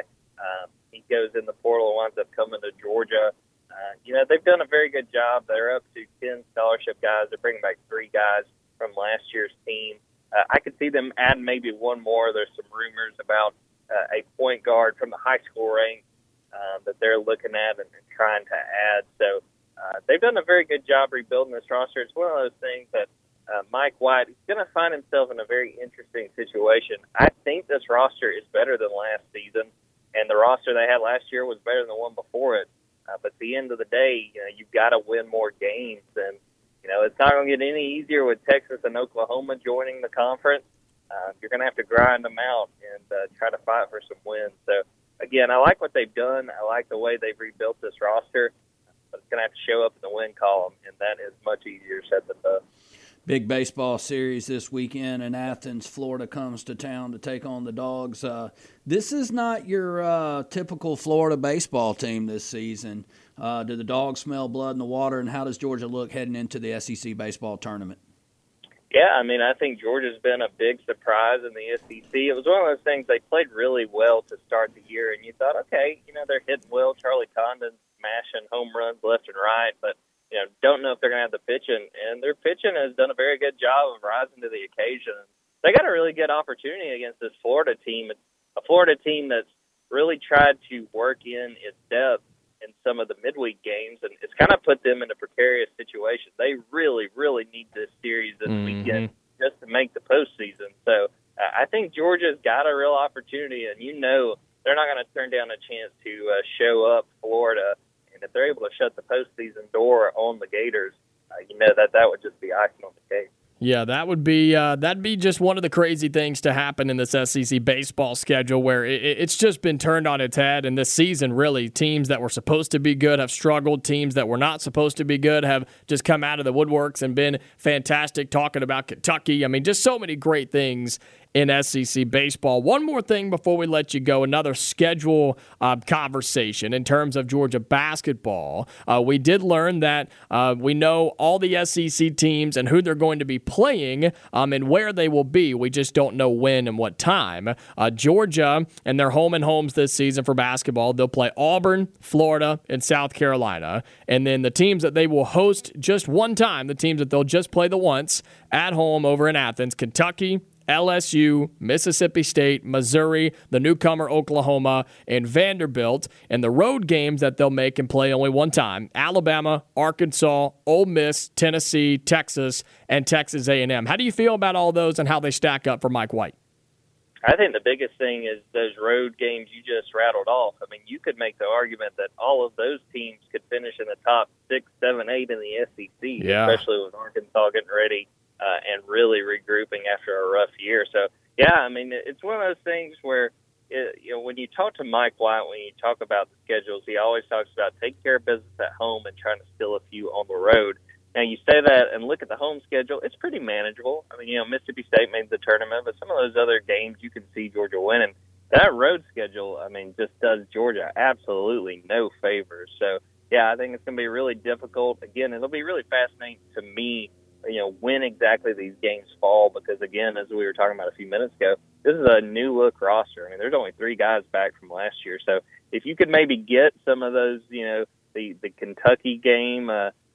He goes in the portal and winds up coming to Georgia. They've done a very good job. They're up to 10 scholarship guys. They're bringing back 3 guys from last year's team. I could see them adding maybe one more. There's some rumors about a point guard from the high school ranks that they're looking at and trying to add. So they've done a very good job rebuilding this roster. It's one of those things that Mike White is going to find himself in a very interesting situation. I think this roster is better than last season, and the roster they had last year was better than the one before it. But at the end of the day, you've got to win more games, and it's not going to get any easier with Texas and Oklahoma joining the conference. You're going to have to grind them out and try to fight for some wins. So, again, I like what they've done. I like the way they've rebuilt this roster, but it's going to have to show up in the win column, and that is much easier said than done. Big baseball series this weekend in Athens. Florida comes to town to take on the Dogs. This is not your typical Florida baseball team this season. Do the Dogs smell blood in the water, and how does Georgia look heading into the SEC baseball tournament? Yeah, I mean, I think Georgia's been a big surprise in the SEC. It was one of those things, they played really well to start the year, and you thought, okay, they're hitting well. Charlie Condon's smashing home runs left and right, but don't know if they're going to have the pitching, and their pitching has done a very good job of rising to the occasion. They got a really good opportunity against this Florida team. It's a Florida team that's really tried to work in its depth in some of the midweek games, and it's kind of put them in a precarious situation. They really, really need this series this weekend just to make the postseason. So I think Georgia's got a real opportunity, and they're not going to turn down a chance to show up Florida. And if they're able to shut the postseason door on the Gators, that would just be icing on the cake. Yeah, that'd be just one of the crazy things to happen in this SEC baseball schedule, where it's just been turned on its head. And this season, really, teams that were supposed to be good have struggled. Teams that were not supposed to be good have just come out of the woodworks and been fantastic. Talking about Kentucky, I mean, just so many great things in SEC baseball. One more thing before we let you go, another schedule conversation in terms of Georgia basketball. We did learn that we know all the SEC teams and who they're going to be playing and where they will be. We just don't know when and what time. Georgia and their home and homes this season for basketball, they'll play Auburn, Florida, and South Carolina. And then the teams that they will host just one time, the teams that they'll just play the once at home over in Athens, Kentucky, LSU, Mississippi State, Missouri, the newcomer Oklahoma, and Vanderbilt. And the road games that they'll make and play only one time, Alabama, Arkansas, Ole Miss, Tennessee, Texas, and Texas A&M. How do you feel about all those and how they stack up for Mike White? I think the biggest thing is those road games you just rattled off. I mean, you could make the argument that all of those teams could finish in the top 6, 7, 8 in the SEC, especially with Arkansas getting ready and really regrouping after a rough year. So, yeah, I mean, it's one of those things where, when you talk to Mike White, when you talk about the schedules, he always talks about taking care of business at home and trying to steal a few on the road. Now, you say that and look at the home schedule, it's pretty manageable. I mean, Mississippi State made the tournament, but some of those other games you can see Georgia winning. That road schedule, I mean, just does Georgia absolutely no favors. So, yeah, I think it's going to be really difficult. Again, it'll be really fascinating to me, when exactly these games fall because, again, as we were talking about a few minutes ago, this is a new-look roster. I mean, there's only 3 guys back from last year. So if you could maybe get some of those, the Kentucky game,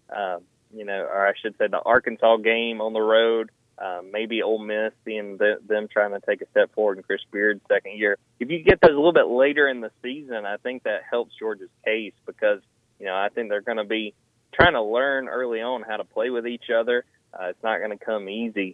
or I should say the Arkansas game on the road, maybe Ole Miss, seeing them trying to take a step forward in Chris Beard's second year. If you get those a little bit later in the season, I think that helps Georgia's case because, I think they're going to be trying to learn early on how to play with each other. It's not going to come easy.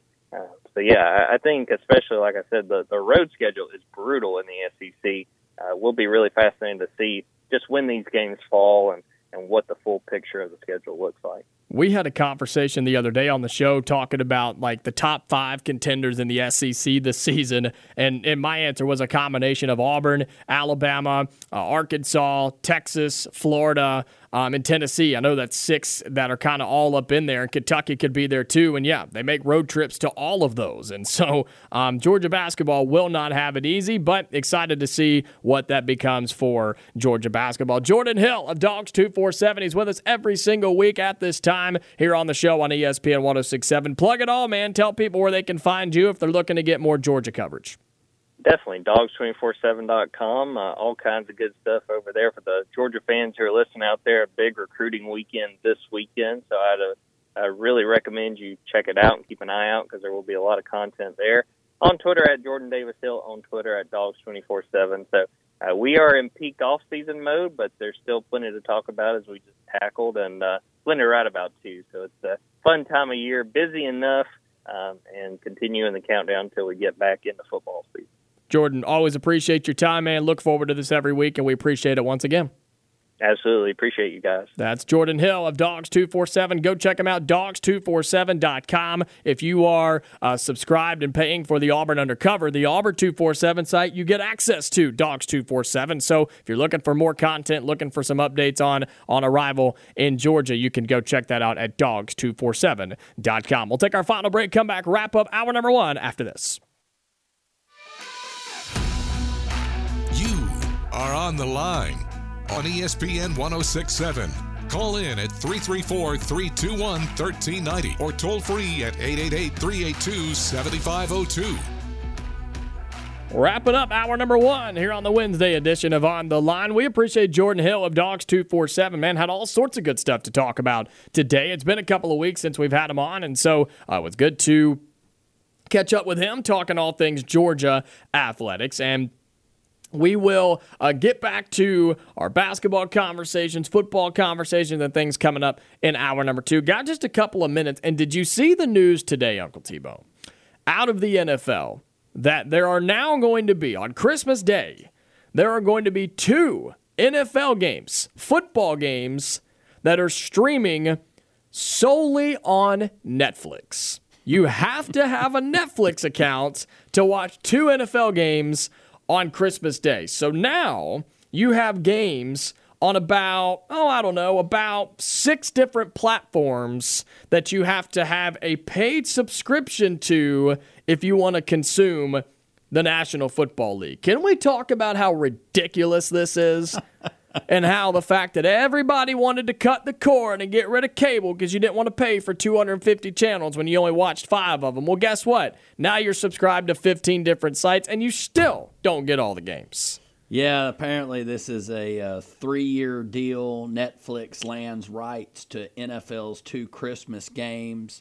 I think especially, like I said, the road schedule is brutal in the SEC. Will be really fascinating to see just when these games fall and what the full picture of the schedule looks like. We had a conversation the other day on the show talking about like the top 5 contenders in the SEC this season, and my answer was a combination of Auburn, Alabama, Arkansas, Texas, Florida, and Tennessee. I know that's 6 that are kind of all up in there, and Kentucky could be there too. And yeah, they make road trips to all of those. And so Georgia basketball will not have it easy, but excited to see what that becomes for Georgia basketball. Jordan Hill of Dogs 247, he's with us every single week at this time here on the show on ESPN 106.7. Plug it all, man. Tell people where they can find you if they're looking to get more Georgia coverage. Definitely, dogs247.com. All kinds of good stuff over there for the Georgia fans who are listening out there. A big recruiting weekend this weekend, so I really recommend you check it out and keep an eye out because there will be a lot of content there. On Twitter at Jordan Davis Hill, on Twitter at dogs247. So we are in peak off-season mode, but there's still plenty to talk about as we just tackled, and plenty to write about too. So it's a fun time of year, busy enough, and continuing the countdown until we get back into football season. Jordan, always appreciate your time, man. Look forward to this every week, and we appreciate it once again. Absolutely. Appreciate you guys. That's Jordan Hill of Dogs 247. Go check him out, dogs247.com. If you are subscribed and paying for the Auburn Undercover, the Auburn 247 site, you get access to Dogs 247. So if you're looking for more content, looking for some updates on arrival in Georgia, you can go check that out at dogs247.com. We'll take our final break, come back, wrap up hour number 1 after this. You are on the line on ESPN 106.7. Call in at 334-321-1390 or toll free at 888-382-7502. Wrapping up hour number 1 here on the Wednesday edition of On the Line. We appreciate Jordan Hill of Dogs 247. Man, had all sorts of good stuff to talk about today. It's been a couple of weeks since we've had him on, and so it was good to catch up with him, talking all things Georgia athletics. And we will get back to our basketball conversations, football conversations, and things coming up in hour number 2. Got just a couple of minutes. And did you see the news today, Uncle T-Bone, out of the NFL, that there are now going to be, on Christmas Day, there are going to be 2 NFL games, football games, that are streaming solely on Netflix. You have to have a Netflix account to watch 2 NFL games on Christmas Day. So now you have games on about 6 different platforms that you have to have a paid subscription to if you want to consume the National Football League. Can we talk about how ridiculous this is? And how the fact that everybody wanted to cut the cord and get rid of cable because you didn't want to pay for 250 channels when you only watched 5 of them. Well, guess what? Now you're subscribed to 15 different sites, and you still don't get all the games. Yeah, apparently this is a 3-year deal. Netflix lands rights to NFL's 2 Christmas games.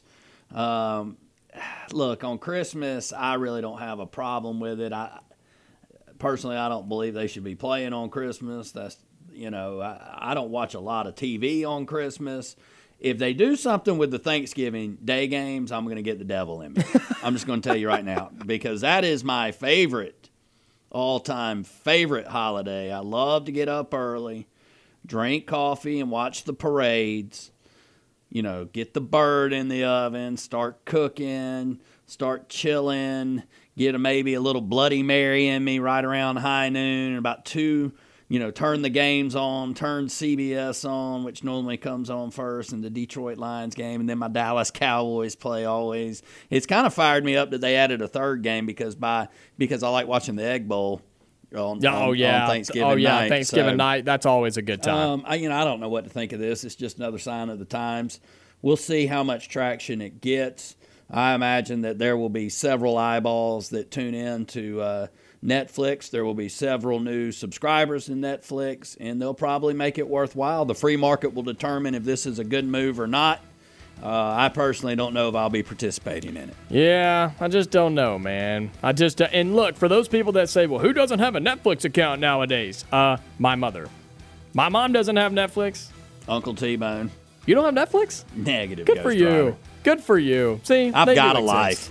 Look, on Christmas, I really don't have a problem with it. Personally, I don't believe they should be playing on Christmas. I don't watch a lot of TV on Christmas. If they do something with the Thanksgiving Day games, I'm going to get the devil in me. I'm just going to tell you right now, because that is my all-time favorite holiday. I love to get up early, drink coffee, and watch the parades. get the bird in the oven, start cooking, start chilling, get maybe a little Bloody Mary in me right around high noon, and about 2, turn the games on, turn CBS on, which normally comes on first, and the Detroit Lions game, and then my Dallas Cowboys play always. It's kind of fired me up that they added a third game because I like watching the Egg Bowl. On Thanksgiving night. Thanksgiving night. That's always a good time. I don't know what to think of this. It's just another sign of the times. We'll see how much traction it gets. I imagine that there will be several eyeballs that tune in to Netflix. There will be several new subscribers to Netflix, and they'll probably make it worthwhile. The free market will determine if this is a good move or not. I personally don't know if I'll be participating in it. Yeah, I just don't know, man. And look, for those people that say, well, who doesn't have a Netflix account nowadays? My mother. My mom doesn't have Netflix. Uncle T-Bone. You don't have Netflix? Negative. Good for you. Driver. Good for you. See, I've got a life.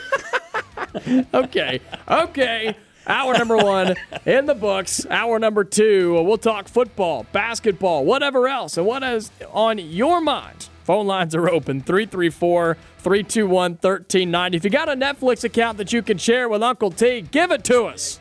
Okay. Hour number 1 in the books. Hour number 2, we'll talk football, basketball, whatever else. And what is on your mind? Phone lines are open, 334-321-1390. If you got a Netflix account that you can share with Uncle T, give it to us.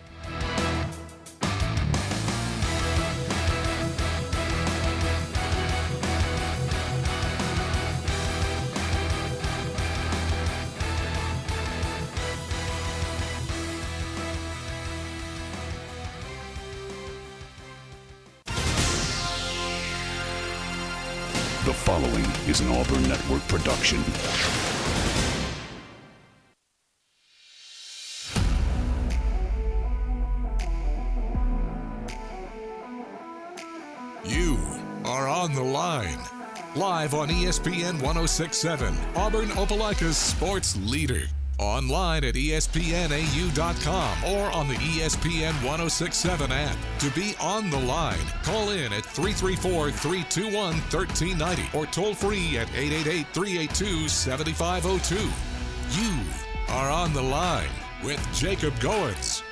The following is an Auburn Network production. You are on the line. Live on ESPN 1067, Auburn Opelika's sports leader. Online at ESPNAU.com or on the ESPN 1067 app. To be on the line, call in at 334-321-1390 or toll free at 888-382-7502. You are on the line with Jacob Goins.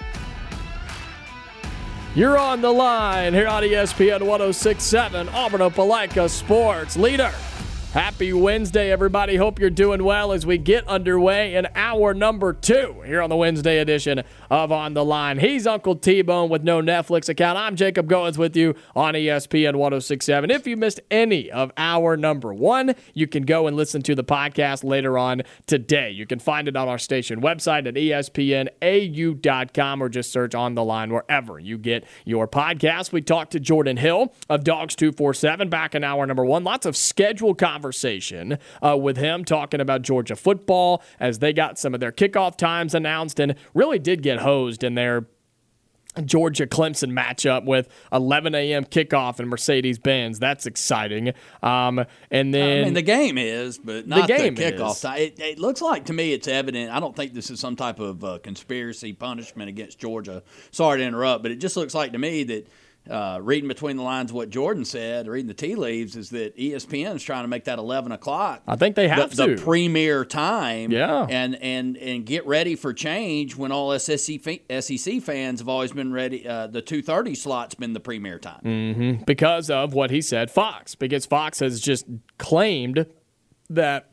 You're on the line here on ESPN 1067, Auburn Opelika sports leader. Happy Wednesday, everybody. Hope you're doing well as we get underway in hour number 2 here on the Wednesday edition of On the Line. He's Uncle T-Bone with no Netflix account. I'm Jacob Goins with you on ESPN 1067. If you missed any of hour number 1, you can go and listen to the podcast later on today. You can find it on our station website at ESPNAU.com or just search On the Line wherever you get your podcast. We talked to Jordan Hill of Dogs 247 back in hour number 1. Lots of scheduled conversation with him talking about Georgia football as they got some of their kickoff times announced and really did get hosed in their Georgia-Clemson matchup with 11 a.m. kickoff in Mercedes-Benz. That's exciting. And then the game is, but not the kickoff time. It looks like to me it's evident. I don't think this is some type of conspiracy punishment against Georgia. Sorry to interrupt, but it just looks like to me that reading between the lines what Jordan said, reading the tea leaves, is that ESPN is trying to make that 11 o'clock. I think they have the premier time. Yeah. And get ready for change when all SEC fans have always been ready. The 2:30 slot's been the premier time. Mm-hmm. Because of what he said, Fox. Because Fox has just claimed that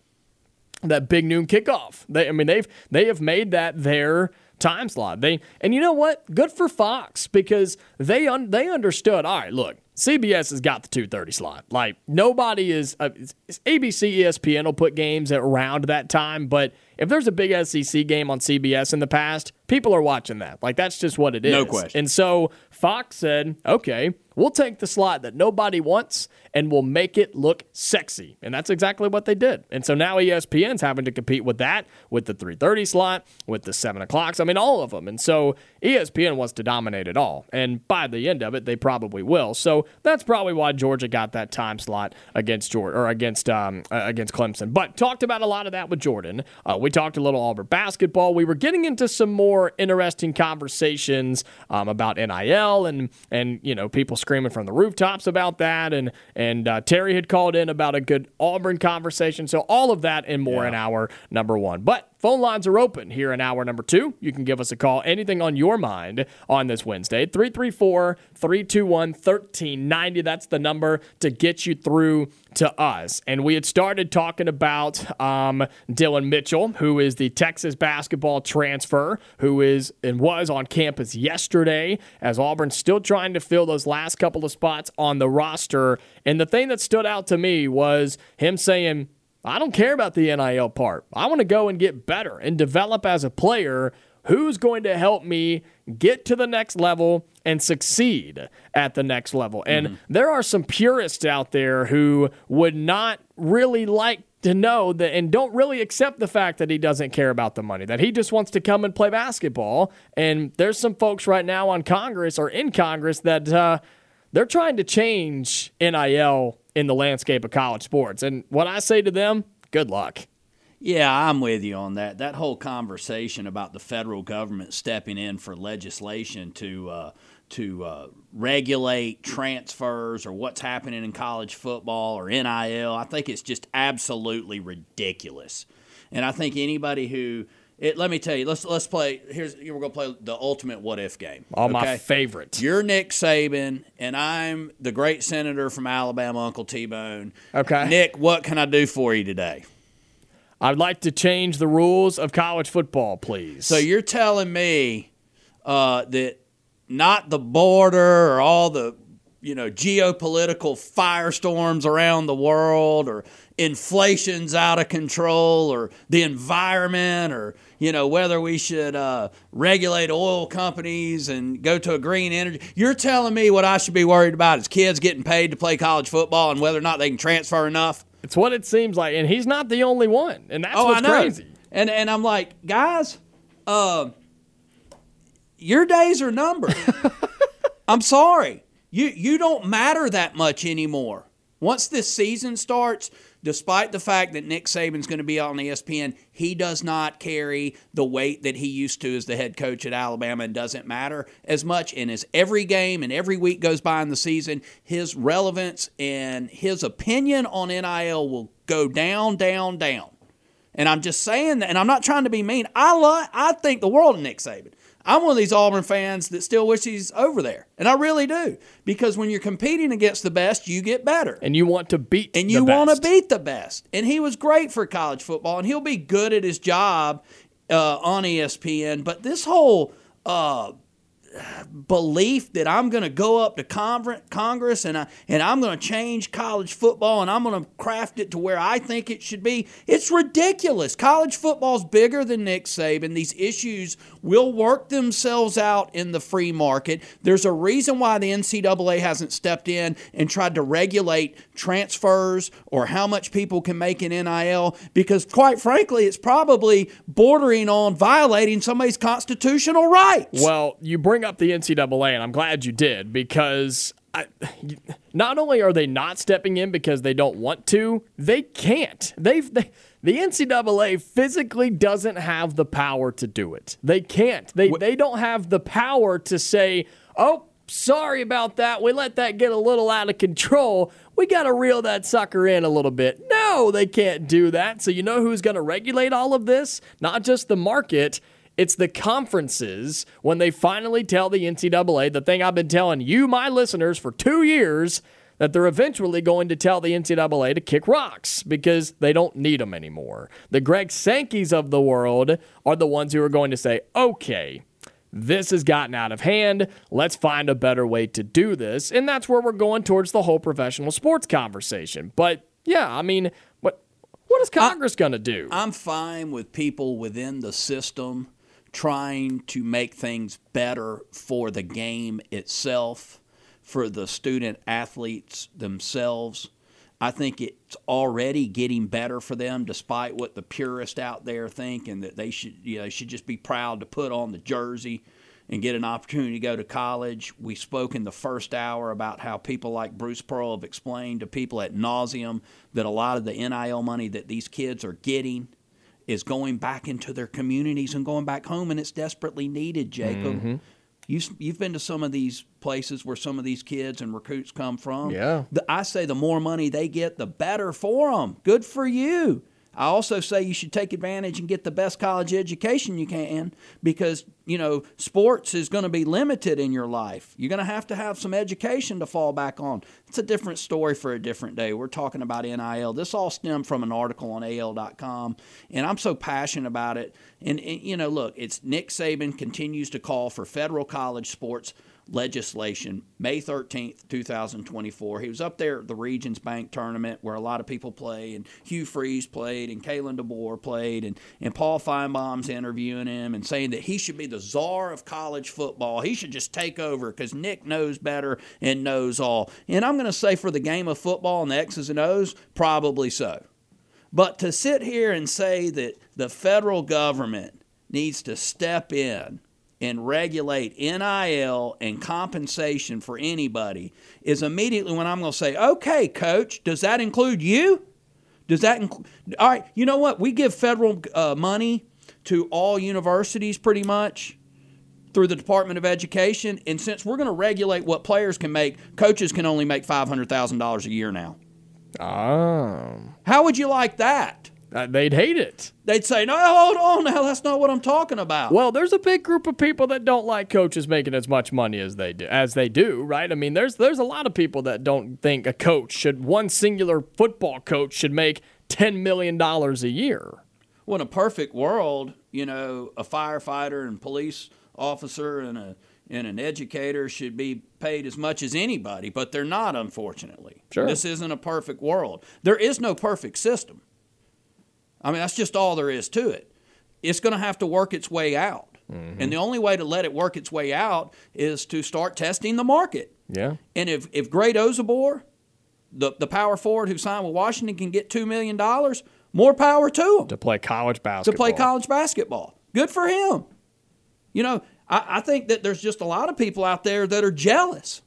big noon kickoff. They have made that their time slot. And you know what? Good for Fox because they understood. All right, look, CBS has got the 2:30 slot. Like nobody is ABC, ESPN will put games at around that time, but if there's a big SEC game on CBS in the past, people are watching that. Like that's just what it is. No question. And so Fox said, okay, we'll take the slot that nobody wants and we'll make it look sexy. And that's exactly what they did. And so now ESPN's having to compete with that, with the 3:30 slot, with the 7 o'clocks. I mean, all of them. And so ESPN wants to dominate it all. And by the end of it, they probably will. So that's probably why Georgia got that time slot against Clemson. But talked about a lot of that with Jordan. We talked a little Auburn basketball. We were getting into some more interesting conversations about NIL and people screaming from the rooftops about that. And Terry had called in about a good Auburn conversation. So all of that and more in hour number 1. But phone lines are open here in hour number 2. You can give us a call. Anything on your mind on this Wednesday. 334-321-1390. That's the number to get you through to us. And we had started talking about Dillon Mitchell, who is the Texas basketball transfer, who is and was on campus yesterday, as Auburn's still trying to fill those last couple of spots on the roster. And the thing that stood out to me was him saying, I don't care about the NIL part. I want to go and get better and develop as a player. Who's going to help me get to the next level and succeed at the next level? And there are some purists out there who would not really like to know that and don't really accept the fact that he doesn't care about the money, that he just wants to come and play basketball. And there's some folks right now on Congress or in Congress that they're trying to change NIL in the landscape of college sports. And what I say to them, good luck. Yeah, I'm with you on that. That whole conversation about the federal government stepping in for legislation to regulate transfers or what's happening in college football or NIL, I think it's just absolutely ridiculous. And I think anybody who let me tell you, let's play. We're gonna play the ultimate what if game. Oh, okay? My favorite. You're Nick Saban, and I'm the great senator from Alabama, Uncle T-Bone. Okay, Nick, what can I do for you today? I'd like to change the rules of college football, please. So you're telling me that not the border or all the geopolitical firestorms around the world or inflation's out of control or the environment or whether we should regulate oil companies and go to a green energy. You're telling me what I should be worried about is kids getting paid to play college football and whether or not they can transfer enough? It's what it seems like, and he's not the only one, and that's what's crazy. And I'm like, guys, your days are numbered. I'm sorry. You don't matter that much anymore. Once this season starts, despite the fact that Nick Saban's going to be on ESPN, he does not carry the weight that he used to as the head coach at Alabama and doesn't matter as much. And as every game and every week goes by in the season, his relevance and his opinion on NIL will go down, down, down. And I'm just saying that, and I'm not trying to be mean. I think the world of Nick Saban. I'm one of these Auburn fans that still wish he's over there. And I really do. Because when you're competing against the best, you get better. And you want to beat the best. And you want to beat the best. And he was great for college football, and he'll be good at his job on ESPN. But this whole belief that I'm going to go up to Congress and I'm going to change college football and I'm going to craft it to where I think it should be. It's ridiculous. College football's bigger than Nick Saban. These issues will work themselves out in the free market. There's a reason why the NCAA hasn't stepped in and tried to regulate transfers or how much people can make in NIL because, quite frankly, it's probably bordering on violating somebody's constitutional rights. Well, you bring up the NCAA, and I'm glad you did, because not only are they not stepping in because they don't want to, they can't. The NCAA physically doesn't have the power to do it. They can't. They don't have the power to say, oh, sorry about that. We let that get a little out of control. We got to reel that sucker in a little bit. No, they can't do that. So you know who's going to regulate all of this? Not just the market. It's the conferences when they finally tell the NCAA the thing I've been telling you, my listeners, for 2 years, that they're eventually going to tell the NCAA to kick rocks because they don't need them anymore. The Greg Sankeys of the world are the ones who are going to say, okay, this has gotten out of hand. Let's find a better way to do this. And that's where we're going towards the whole professional sports conversation. But, yeah, I mean, what is Congress going to do? I'm fine with people within the system trying to make things better for the game itself, for the student athletes themselves. I think it's already getting better for them, despite what the purists out there think, and that they should just be proud to put on the jersey and get an opportunity to go to college. We spoke in the first hour about how people like Bruce Pearl have explained to people ad nauseum that a lot of the NIL money that these kids are getting is going back into their communities and going back home, and it's desperately needed, Jacob. Mm-hmm. You've been to some of these places where some of these kids and recruits come from. Yeah. I say the more money they get, the better for them. Good for you. I also say you should take advantage and get the best college education you can because, sports is going to be limited in your life. You're going to have some education to fall back on. It's a different story for a different day. We're talking about NIL. This all stemmed from an article on AL.com, and I'm so passionate about it. And look, it's Nick Saban continues to call for federal college sports legislation May 13th, 2024. He was up there at the Regions Bank tournament where a lot of people play, and Hugh Freeze played, and Kalen DeBoer played, and Paul Feinbaum's interviewing him and saying that he should be the czar of college football. He should just take over because Nick knows better and knows all. And I'm going to say for the game of football and the X's and O's, probably so. But to sit here and say that the federal government needs to step in and regulate NIL and compensation for anybody is immediately when I'm going to say, okay, coach, does that include you? All right, you know what? We give federal money to all universities pretty much through the Department of Education, and since we're going to regulate what players can make, coaches can only make $500,000 a year now. Oh. How would you like that? They'd hate it. They'd say, no, hold on now, that's not what I'm talking about. Well, there's a big group of people that don't like coaches making as much money as they do, right? I mean, there's a lot of people that don't think one singular football coach should make $10 million a year. Well, in a perfect world, a firefighter and police officer and an educator should be paid as much as anybody, but they're not, unfortunately. Sure. This isn't a perfect world. There is no perfect system. I mean, that's just all there is to it. It's going to have to work its way out. Mm-hmm. And the only way to let it work its way out is to start testing the market. Yeah. And if Great Ozabor, the power forward who signed with Washington, can get $2 million, more power to him. To play college basketball. Good for him. I think that there's just a lot of people out there that are jealous,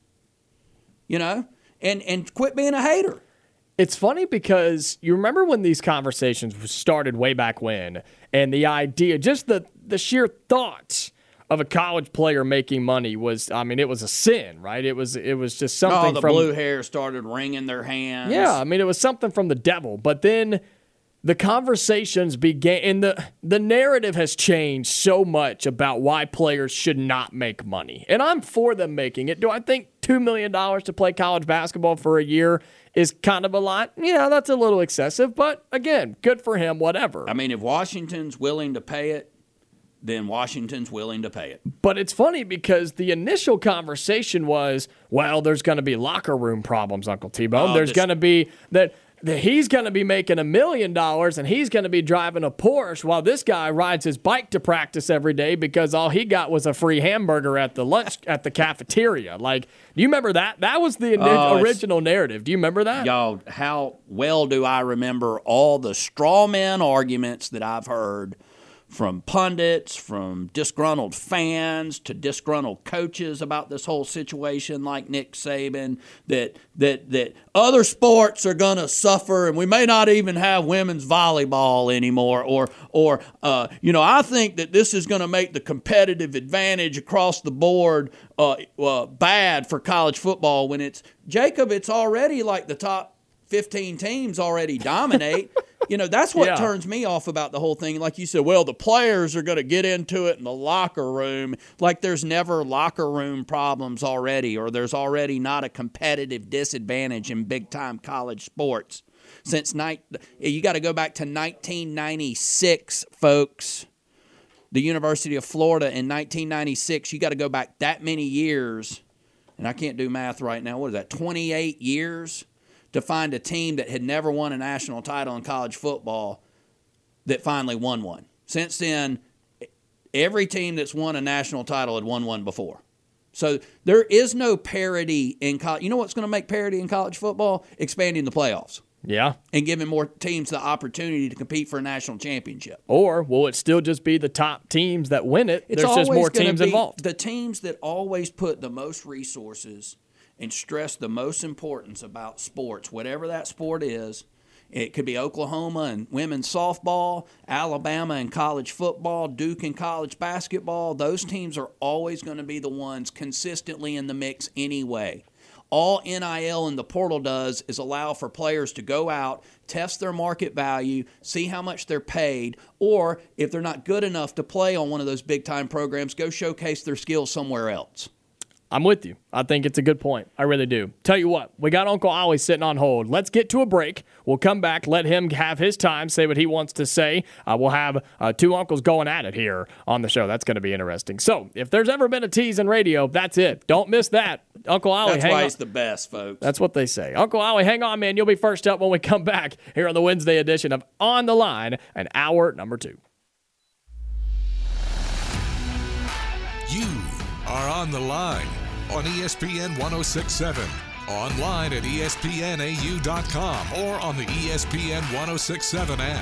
and quit being a hater. It's funny because you remember when these conversations started way back when, and the idea, just the sheer thought of a college player making money was, it was a sin, right? It was just something. The blue hair started wringing their hands. Yeah, it was something from the devil. But then the conversations began, and the narrative has changed so much about why players should not make money. And I'm for them making it. Do I think $2 million to play college basketball for a year is kind of a lot? Yeah, that's a little excessive. But again, good for him, whatever. If Washington's willing to pay it, then Washington's willing to pay it. But it's funny because the initial conversation was, well, there's going to be locker room problems, Uncle T-Bone. There's going to be that he's going to be making $1 million and he's going to be driving a Porsche while this guy rides his bike to practice every day because all he got was a free hamburger at the cafeteria. Do you remember that? That was the original narrative. Do you remember that? Y'all, how well do I remember all the straw man arguments that I've heard from pundits, from disgruntled fans to disgruntled coaches about this whole situation, like Nick Saban, that other sports are going to suffer and we may not even have women's volleyball anymore, or I think that this is going to make the competitive advantage across the board bad for college football when it's already like the top 15 teams already dominate. That's what turns me off about the whole thing. Like you said, well, the players are going to get into it in the locker room. Like there's never locker room problems already, or there's already not a competitive disadvantage in big-time college sports. You got to go back to 1996, folks. The University of Florida in 1996, you got to go back that many years, and I can't do math right now. What is that, 28 years? To find a team that had never won a national title in college football that finally won one. Since then, every team that's won a national title had won one before. So there is no parity in college. You know what's going to make parity in college football? Expanding the playoffs. Yeah. And giving more teams the opportunity to compete for a national championship. Or will it still just be the top teams that win it? There's just more teams involved. The teams that always put the most resources and stress the most importance about sports, whatever that sport is. It could be Oklahoma and women's softball, Alabama and college football, Duke and college basketball. Those teams are always going to be the ones consistently in the mix anyway. All NIL and the portal does is allow for players to go out, test their market value, see how much they're paid, or if they're not good enough to play on one of those big-time programs, go showcase their skills somewhere else. I'm with you. I think it's a good point. I really do. Tell you what, we got Uncle Ollie sitting on hold. Let's get to a break. We'll come back, let him have his time, say what he wants to say. We'll have two uncles going at it here on the show. That's going to be interesting. So if there's ever been a tease in radio, that's it. Don't miss that. Uncle Ollie, that's why he's the best, folks. That's what they say. Uncle Ollie, hang on, man. You'll be first up when we come back here on the Wednesday edition of On the Line, and hour number 2. You are on the line on ESPN 1067, online at espnau.com, or on the ESPN 1067 app.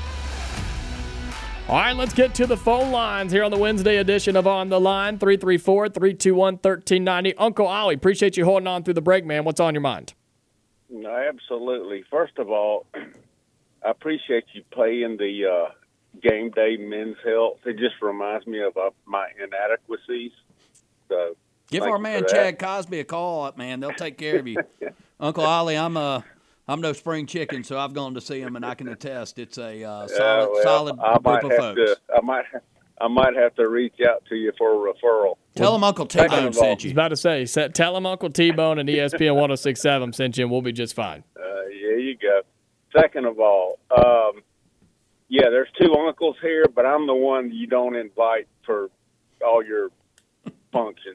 All right, let's get to the phone lines here on the Wednesday edition of On the Line, 334-321-1390. Uncle Ollie, appreciate you holding on through the break, man. What's on your mind? No, absolutely. First of all, I appreciate you playing the game day men's health. It just reminds me of my inadequacies. So give our man Chad Cosby a call, man. They'll take care of you. Uncle Ollie, I'm no spring chicken, so I've gone to see him, and I can attest it's a solid group of folks. I might have to reach out to you for a referral. Tell him Uncle T-Bone sent you. I was about to say, tell him Uncle T-Bone and ESPN 1067 sent you, and we'll be just fine. Yeah, you go. Second of all, there's two uncles here, but I'm the one you don't invite for all your functions.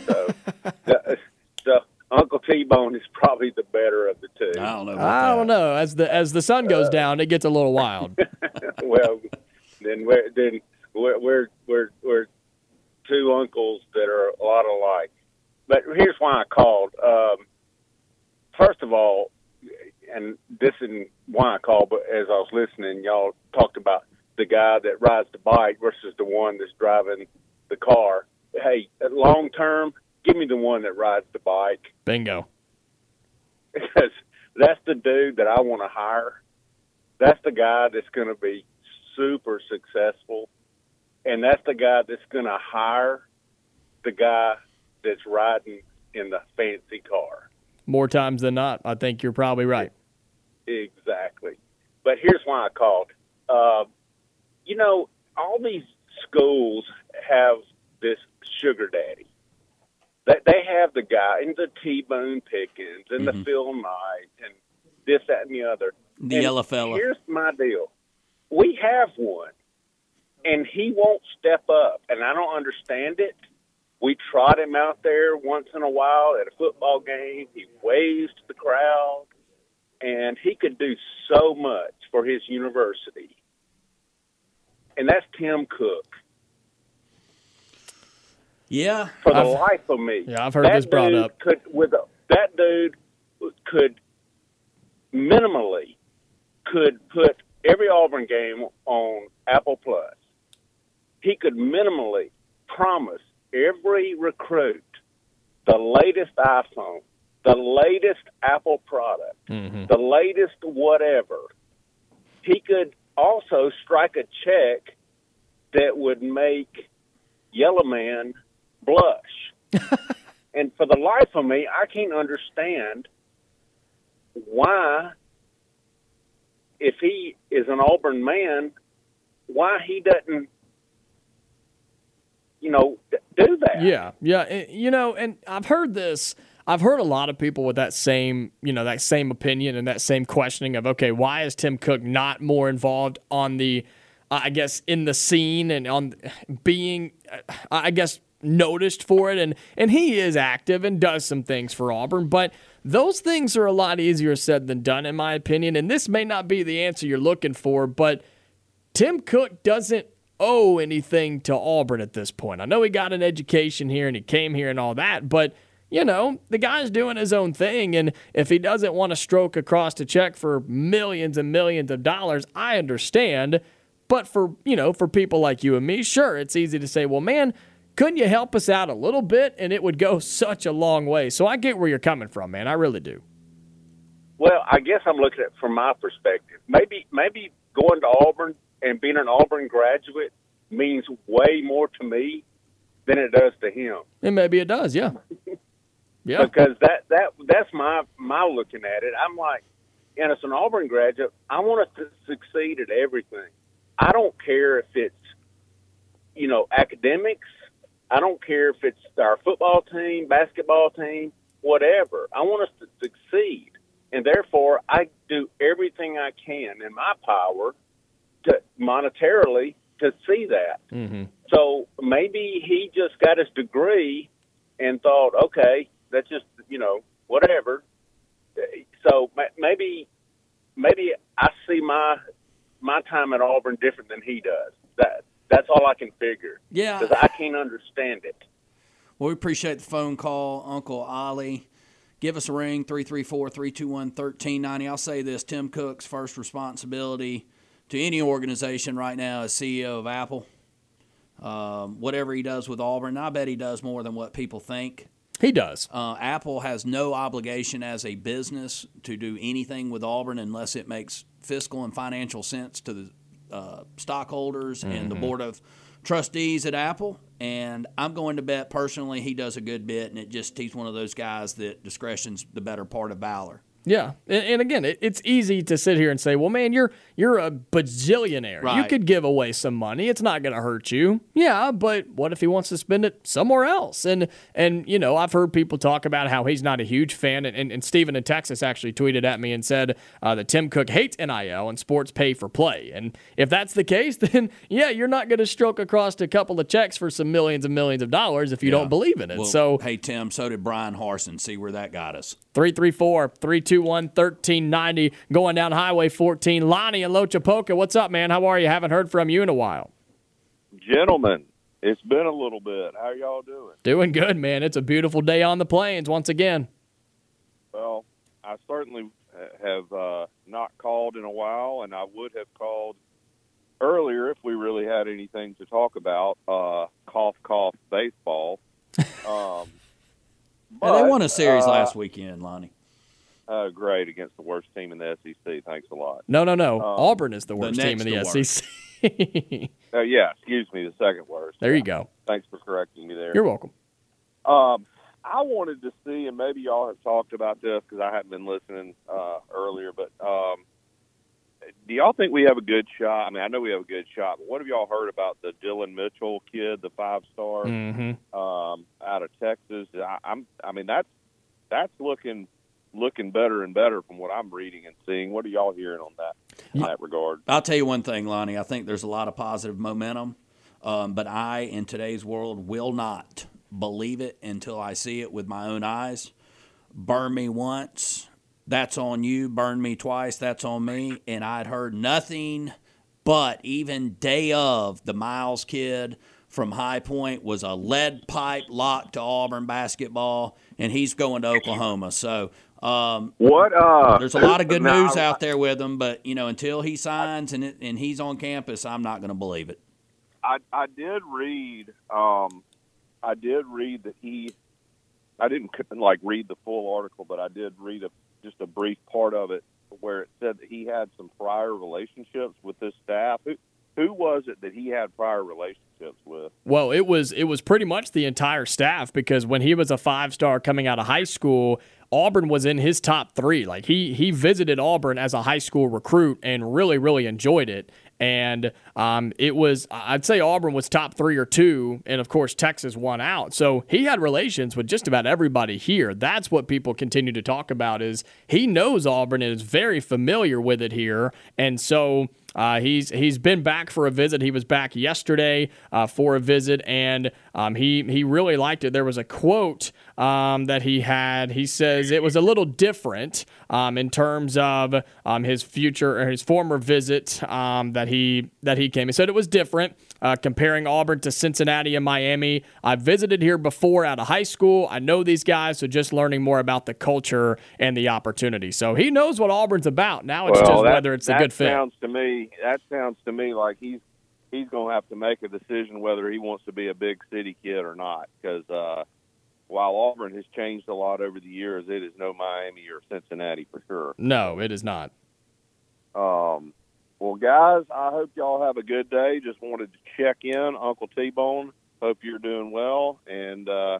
So Uncle T-Bone is probably the better of the two. I don't know. As the sun goes down, it gets a little wild. Well, then we're two uncles that are a lot alike. But here's why I called. First of all, and this isn't why I called, but as I was listening, y'all talked about the guy that rides the bike versus the one that's driving the car. Hey, long term, give me the one that rides the bike. Bingo. Because that's the dude that I want to hire. That's the guy that's going to be super successful. And that's the guy that's going to hire the guy that's riding in the fancy car. More times than not, I think you're probably right. Exactly. But here's why I called. All these schools have this sugar daddy. They have the guy, and the T-Bone Pickens, and the Phil Knight, and this, that, and the other. The yellow fella. Here's my deal. We have one, and he won't step up, and I don't understand it. We trot him out there once in a while at a football game. He waves to the crowd, and he could do so much for his university. And that's Tim Cook. Yeah. For the life of me. Yeah, I've heard this brought up. That dude could minimally put every Auburn game on Apple Plus. He could minimally promise every recruit the latest iPhone, the latest Apple product, the latest whatever. He could also strike a check that would make Yellow Man blush. And for the life of me, I can't understand why, if he is an Auburn man, why he doesn't, do that. Yeah. And I've heard this. I've heard a lot of people with that same opinion and that same questioning of, okay, why is Tim Cook not more involved on the, in the scene and on being, noticed for it? And he is active and does some things for Auburn, but those things are a lot easier said than done, in my opinion. And this may not be the answer you're looking for, but Tim Cook doesn't owe anything to Auburn at this point. I know he got an education here and he came here and all that, but the guy's doing his own thing, and if he doesn't want to stroke across a check for millions and millions of dollars, I understand. But for people like you and me, sure, it's easy to say, well, man, couldn't you help us out a little bit? And it would go such a long way. So I get where you're coming from, man. I really do. Well, I guess I'm looking at it from my perspective. Maybe going to Auburn and being an Auburn graduate means way more to me than it does to him. And maybe it does, yeah. Yeah. Because that's my looking at it. I'm like, and as an Auburn graduate, I want us to succeed at everything. I don't care if it's, academics. I don't care if it's our football team, basketball team, whatever. I want us to succeed. And therefore, I do everything I can in my power to monetarily to see that. Mm-hmm. So maybe he just got his degree and thought, okay, that's just, whatever. So maybe I see my time at Auburn different than he does. That's all I can figure. Yeah. Because I can't understand it. Well, we appreciate the phone call, Uncle Ollie. Give us a ring, 334-321-1390. I'll say this, Tim Cook's first responsibility to any organization right now as CEO of Apple. Whatever he does with Auburn, I bet he does more than what people think. He does. Apple has no obligation as a business to do anything with Auburn unless it makes fiscal and financial sense to the stockholders and the board of trustees at Apple. And I'm going to bet personally he does a good bit, and he's one of those guys that discretion's the better part of valor. Yeah, and again, it's easy to sit here and say, well, man, you're a bajillionaire. Right. You could give away some money. It's not going to hurt you. Yeah, but what if he wants to spend it somewhere else? And I've heard people talk about how he's not a huge fan, and Steven in Texas actually tweeted at me and said that Tim Cook hates NIL and sports pay for play. And if that's the case, then, yeah, you're not going to stroke across a couple of checks for some millions and millions of dollars if you don't believe in it. Well, so, hey, Tim, so did Brian Harsin. See where that got us. 334-321-1390 going down Highway 14. Lonnie in Lochapoka, what's up, man? How are you? Haven't heard from you in a while. Gentlemen, it's been a little bit. How y'all doing? Doing good, man. It's a beautiful day on the plains once again. Well, I certainly have not called in a while, and I would have called earlier if we really had anything to talk about. Cough, cough, baseball. But, they won a series last weekend, Lonnie. Great, against the worst team in the SEC. Thanks a lot. No. Auburn is the worst team in the SEC. Yeah, excuse me, the second worst. There you go. Thanks for correcting me there. You're welcome. I wanted to see, and maybe y'all have talked about this because I haven't been listening earlier, but do y'all think we have a good shot? I mean, I know we have a good shot, but what have y'all heard about the Dylan Mitchell kid, the 5-star out of Texas? I mean, that's looking better and better from what I'm reading and seeing. What are y'all hearing on that in that regard? I'll tell you one thing, Lonnie. I think there's a lot of positive momentum, but I, in today's world, will not believe it until I see it with my own eyes. Burn me once, that's on you. Burn me twice, that's on me. And I'd heard nothing but even day of the Miles kid from High Point was a lead pipe lock to Auburn basketball, and he's going to Oklahoma. So there's a lot of good news out there with him, but until he signs and he's on campus, I'm not going to believe it. I did read that I didn't read the full article, but I did read just a brief part of it where it said that he had some prior relationships with this staff. Who was it that he had prior relationships with? Well, it was pretty much the entire staff, because when he was a 5-star coming out of high school, Auburn was in his top 3. Like he visited Auburn as a high school recruit and really, really enjoyed it. And I'd say Auburn was top 3 or 2, and of course Texas won out. So he had relations with just about everybody here. That's what people continue to talk about, is he knows Auburn and is very familiar with it here. And so he's been back for a visit. He was back yesterday for a visit, and he really liked it. There was a quote that he had. He says it was a little different in terms of his former visit that he came. He said it was different, comparing Auburn to Cincinnati and Miami. I visited here before out of high school. I know these guys, so just learning more about the culture and the opportunity. So he knows what Auburn's about. Now it's just whether it's a good fit. That sounds to me like he's going to have to make a decision whether he wants to be a big city kid or not, because while Auburn has changed a lot over the years, it is no Miami or Cincinnati for sure. No, it is not. Well, guys, I hope y'all have a good day. Just wanted to check in. Uncle T-Bone, hope you're doing well. And I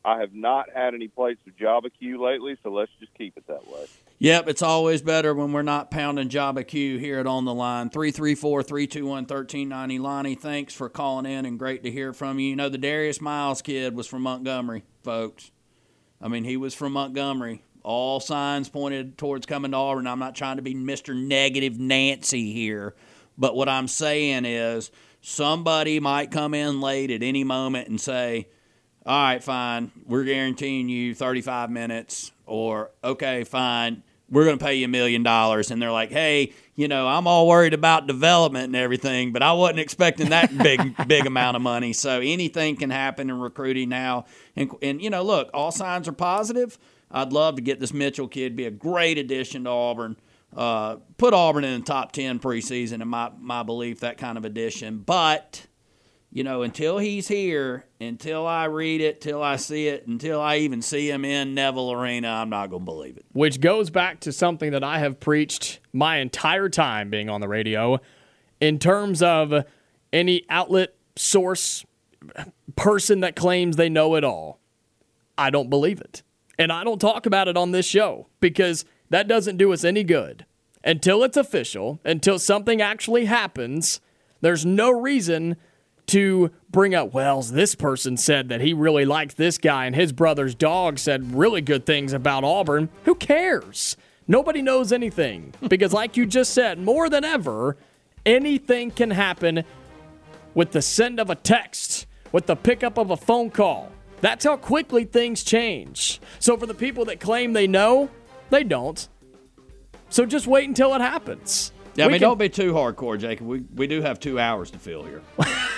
I have not had any plates of Java Q lately, so let's just keep it that way. Yep, it's always better when we're not pounding Java Q here at On the Line. 334-321-1390. Lonnie, thanks for calling in, and great to hear from you. You know, the Darius Miles kid was from Montgomery, folks. I mean, he was from Montgomery. All signs pointed towards coming to Auburn. I'm not trying to be Mr. Negative Nancy here, but what I'm saying is somebody might come in late at any moment and say, all right, fine, we're guaranteeing you 35 minutes, or okay, fine, we're going to pay you $1 million. And they're like, hey, you know, I'm all worried about development and everything, but I wasn't expecting that big amount of money. So anything can happen in recruiting now. And, you know, look, all signs are positive. I'd love to get this Mitchell kid, be a great addition to Auburn. Put Auburn in the top 10 preseason, in my belief, that kind of addition. But, you know, until he's here, until I read it, till I see it, until I even see him in Neville Arena, I'm not going to believe it. Which goes back to something that I have preached my entire time being on the radio in terms of any outlet, source, person that claims they know it all. I don't believe it. And I don't talk about it on this show because that doesn't do us any good. Until it's official, until something actually happens, there's no reason to bring up, well, this person said that he really likes this guy and his brother's dog said really good things about Auburn. Who cares? Nobody knows anything because like you just said, more than ever, anything can happen with the send of a text, with the pickup of a phone call. That's how quickly things change. So for the people that claim they know, they don't. So just wait until it happens. Yeah, I mean, don't be too hardcore, Jacob. We do have 2 hours to fill here.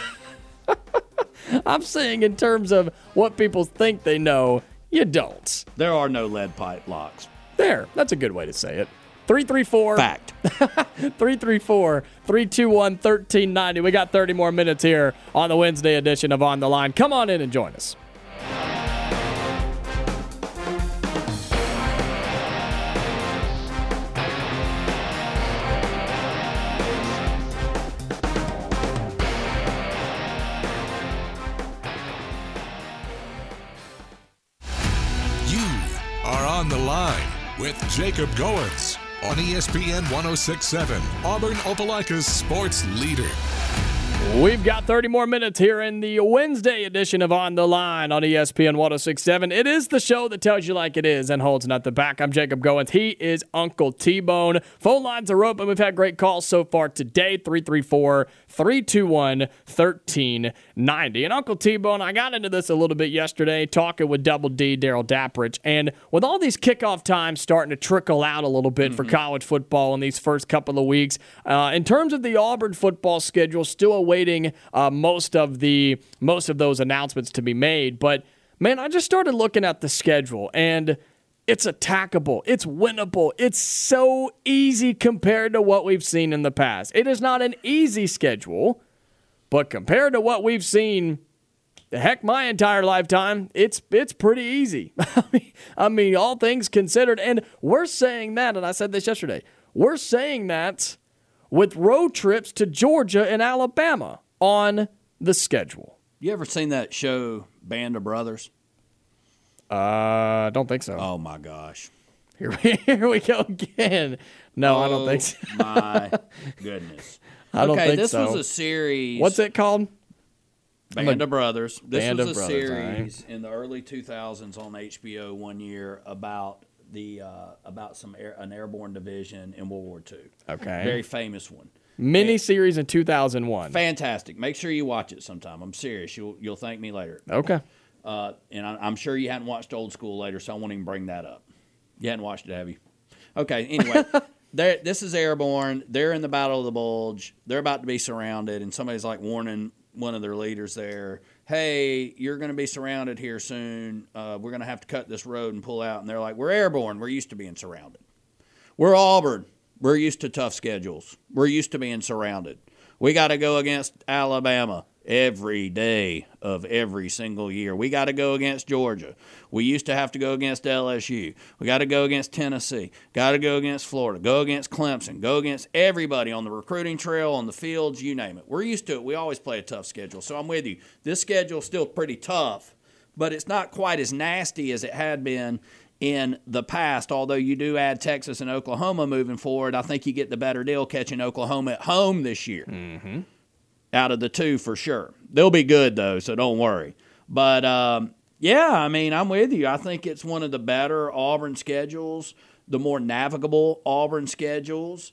I'm saying in terms of what people think they know, you don't. There are no lead pipe locks. There. That's a good way to say it. 334. Fact. 334-321-1390. We got 30 more minutes here on the Wednesday edition of On the Line. Come on in and join us. On the Line with Jacob Goins on ESPN 106.7, Auburn Opelika's sports leader. We've got 30 more minutes here in the Wednesday edition of On the Line on ESPN 106.7. It is the show that tells you like it is and holds not the back. I'm Jacob Goins. He is Uncle T-Bone. Phone lines are open. We've had great calls so far today. 334-321-1390. And Uncle T-Bone, I got into this a little bit yesterday talking with Double D, Daryl Daprich. And with all these kickoff times starting to trickle out a little bit for college football in these first couple of weeks, in terms of the Auburn football schedule, still awaiting most of those announcements to be made. But, man, I just started looking at the schedule, and it's attackable. It's winnable. It's so easy compared to what we've seen in the past. It is not an easy schedule, but compared to what we've seen, heck, my entire lifetime, it's pretty easy. I mean, all things considered. And we're saying that, and I said this yesterday, we're saying that with road trips to Georgia and Alabama on the schedule. You ever seen that show, Band of Brothers? Don't think so. Oh, my gosh. Here we go again. No, I don't think so. My goodness. I don't think this so. was a series. What's it called? Band of Brothers. This Band was of a Brothers, series in the early 2000s on HBO one year about an airborne division in World War II. Okay. Very famous one. Mini-series in 2001. Fantastic. Make sure you watch it sometime. I'm serious. You'll thank me later. Okay. And I'm sure you hadn't watched Old School later, so I won't even bring that up. You hadn't watched it, have you? Okay, anyway. This is airborne. They're in the Battle of the Bulge. They're about to be surrounded, and somebody's like warning one of their leaders there, hey, you're going to be surrounded here soon. We're going to have to cut this road and pull out. And they're like, we're airborne. We're used to being surrounded. We're Auburn. We're used to tough schedules. We're used to being surrounded. We got to go against Alabama every day of every single year. We got to go against Georgia. We used to have to go against LSU. We got to go against Tennessee. Got to go against Florida. Go against Clemson. Go against everybody on the recruiting trail, on the fields, you name it. We're used to it. We always play a tough schedule. So I'm with you. This schedule's still pretty tough, but it's not quite as nasty as it had been in the past. Although you do add Texas and Oklahoma moving forward, I think you get the better deal catching Oklahoma at home this year. Mm-hmm. Out of the two for sure. They'll be good, though, so don't worry. But, yeah, I mean, I'm with you. I think it's one of the better Auburn schedules, the more navigable Auburn schedules.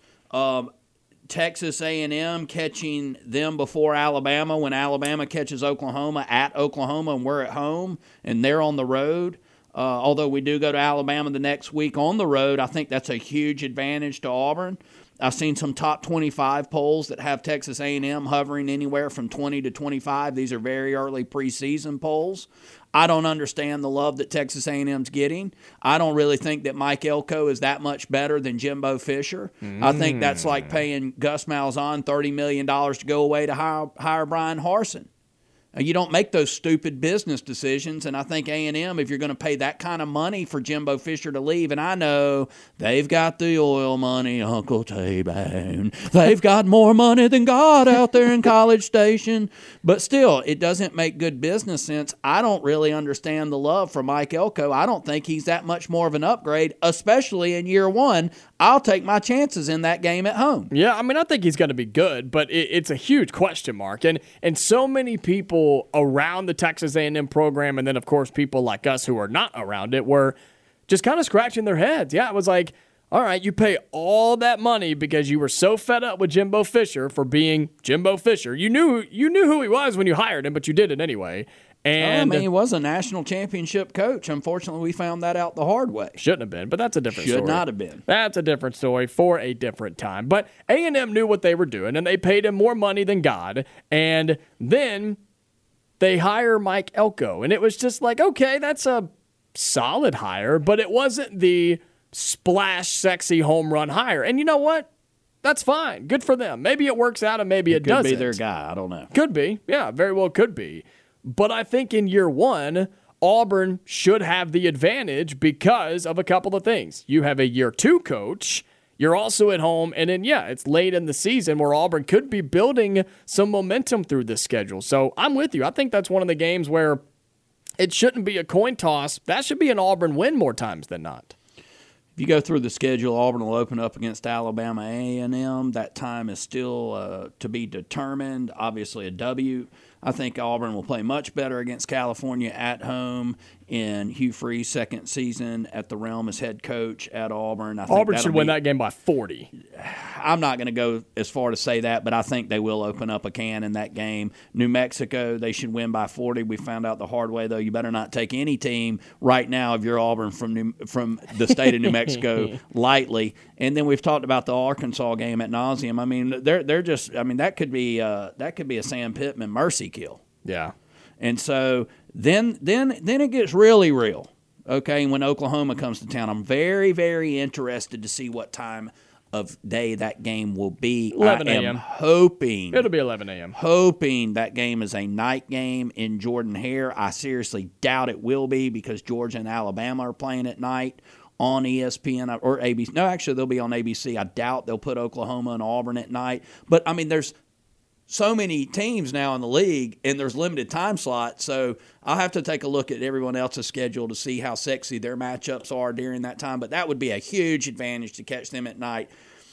Texas A&M catching them before Alabama when Alabama catches Oklahoma at Oklahoma and we're at home and they're on the road. Although we do go to Alabama the next week on the road, I think that's a huge advantage to Auburn. I've seen some top 25 polls that have Texas A&M hovering anywhere from 20 to 25. These are very early preseason polls. I don't understand the love that Texas A&M's getting. I don't really think that Mike Elko is that much better than Jimbo Fisher. I think that's like paying Gus Malzahn $30 million to go away to hire Brian Harsin. You don't make those stupid business decisions, and I think A&M, if you're going to pay that kind of money for Jimbo Fisher to leave, and I know they've got the oil money, Uncle T-Bone. They've got more money than God out there in College Station. But still, it doesn't make good business sense. I don't really understand the love for Mike Elko. I don't think he's that much more of an upgrade, especially in year one. I'll take my chances in that game at home. Yeah, I mean, I think he's going to be good, but it's a huge question mark. And so many people around the Texas A&M program, and then, of course, people like us who are not around it, were just kind of scratching their heads. Yeah, it was like, all right, you pay all that money because you were so fed up with Jimbo Fisher for being Jimbo Fisher. You knew who he was when you hired him, but you did it anyway. And I mean, he was a national championship coach. Unfortunately, we found that out the hard way. Shouldn't have been, but that's a different story. Should not have been. That's a different story for a different time. But A&M knew what they were doing, and they paid him more money than God. And then they hire Mike Elko. And it was just like, okay, that's a solid hire, but it wasn't the splash, sexy home run hire. And you know what? That's fine. Good for them. Maybe it works out and maybe it doesn't. Could be their guy. I don't know. Could be. Yeah, very well could be. But I think in year one, Auburn should have the advantage because of a couple of things. You have a year two coach. You're also at home. And then, yeah, it's late in the season where Auburn could be building some momentum through this schedule. So I'm with you. I think that's one of the games where it shouldn't be a coin toss. That should be an Auburn win more times than not. If you go through the schedule, Auburn will open up against Alabama A&M. That time is still to be determined. Obviously a W. I think Auburn will play much better against California at home in Hugh Freeze's second season at the realm as head coach at Auburn. I think Auburn should win that game by 40. I'm not going to go as far to say that, but I think they will open up a can in that game. New Mexico, they should win by 40. We found out the hard way, though. You better not take any team right now if you're Auburn from the state of New Mexico lightly. And then we've talked about the Arkansas game at nauseum. I mean, they're just. I mean, that could be a Sam Pittman mercy kill. Yeah. And so then it gets really real. Okay, when Oklahoma comes to town, I'm very, very interested to see what time of day that game will be. 11 a.m. I am hoping it'll be 11 a.m. Hoping that game is a night game in Jordan-Hare. I seriously doubt it will be because Georgia and Alabama are playing at night on ESPN or ABC. No, actually, they'll be on ABC. I doubt they'll put Oklahoma and Auburn at night. But, I mean, there's so many teams now in the league, and there's limited time slots, so I'll have to take a look at everyone else's schedule to see how sexy their matchups are during that time. But that would be a huge advantage to catch them at night.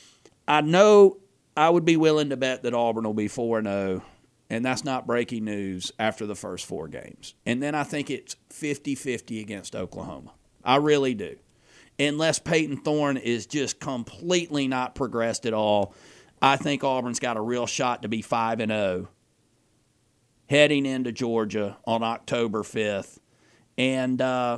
I know I would be willing to bet that Auburn will be 4-0, and that's not breaking news after the first 4 games. And then I think it's 50-50 against Oklahoma. I really do. Unless Peyton Thorne is just completely not progressed at all, I think Auburn's got a real shot to be 5-0 heading into Georgia on October 5th. And,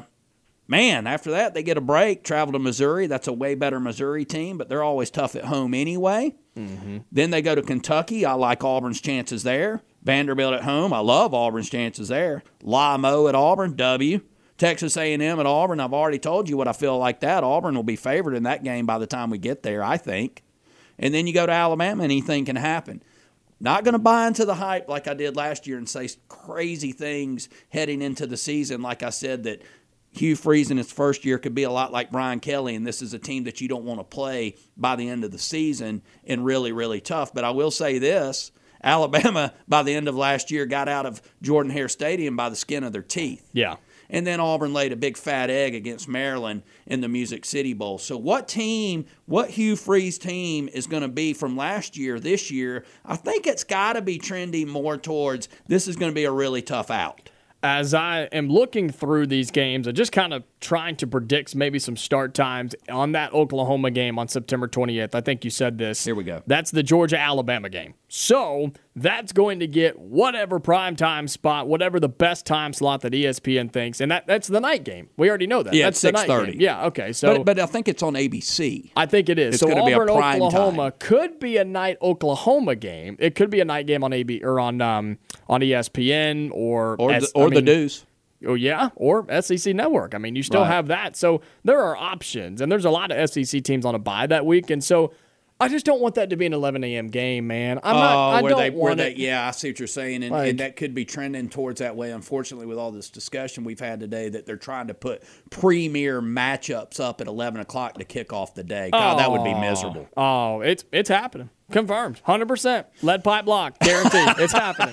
man, after that, they get a break, travel to Missouri. That's a way better Missouri team, but they're always tough at home anyway. Mm-hmm. Then they go to Kentucky. I like Auburn's chances there. Vanderbilt at home. I love Auburn's chances there. Limo at Auburn, W. Texas A&M at Auburn. I've already told you what I feel like that. Auburn will be favored in that game by the time we get there, I think. And then you go to Alabama, anything can happen. Not going to buy into the hype like I did last year and say crazy things heading into the season. Like I said, that Hugh Freeze in his first year could be a lot like Brian Kelly, and this is a team that you don't want to play by the end of the season and really, really tough. But I will say this, Alabama, by the end of last year, got out of Jordan-Hare Stadium by the skin of their teeth. Yeah. And then Auburn laid a big fat egg against Maryland in the Music City Bowl. So what Hugh Freeze team is going to be from last year, this year? I think it's got to be trending more towards this is going to be a really tough out. As I am looking through these games and just kind of trying to predict maybe some start times on that Oklahoma game on September 28th, I think you said this. Here we go. That's the Georgia-Alabama game. So that's going to get whatever primetime spot, whatever the best time slot that ESPN thinks, and that's the night game. We already know that. Yeah, that's it's 6:30. Yeah, okay. So, but I think it's on ABC. I think it is. It's so going to be a prime Oklahoma time. could be a night Oklahoma game. It could be a night game on on ESPN or the Deuce. Oh, yeah, or SEC Network. I mean, you still have that. So there are options, and there's a lot of SEC teams on a bye that week, and so I just don't want that to be an 11 a.m. game, man. I don't want it. Yeah, I see what you're saying, and that could be trending towards that way. Unfortunately, with all this discussion we've had today, that they're trying to put premier matchups up at 11 o'clock to kick off the day. God, that would be miserable. Oh, it's happening. Confirmed. 100%. Lead pipe block. Guaranteed. It's happening.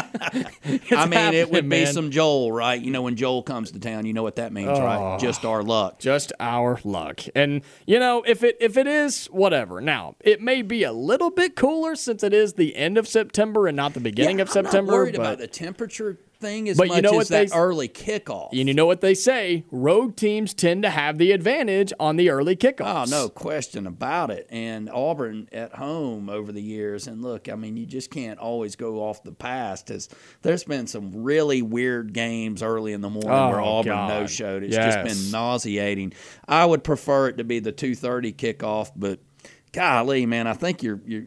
It would be some Joel, right? You know, when Joel comes to town, you know what that means, right? Just our luck. Just our luck. And, you know, if it is, whatever. Now, it may be a little bit cooler since it is the end of September and not the beginning of September. I'm not worried about the temperature thing as but much you know as that early kickoff. And you know what they say? Road teams tend to have the advantage on the early kickoffs. Oh, no question about it. And Auburn at home over the years, and look, I mean, you just can't always go off the past. There's been some really weird games early in the morning where Auburn no-showed. It's just been nauseating. I would prefer it to be the 2:30 kickoff, but golly, man, I think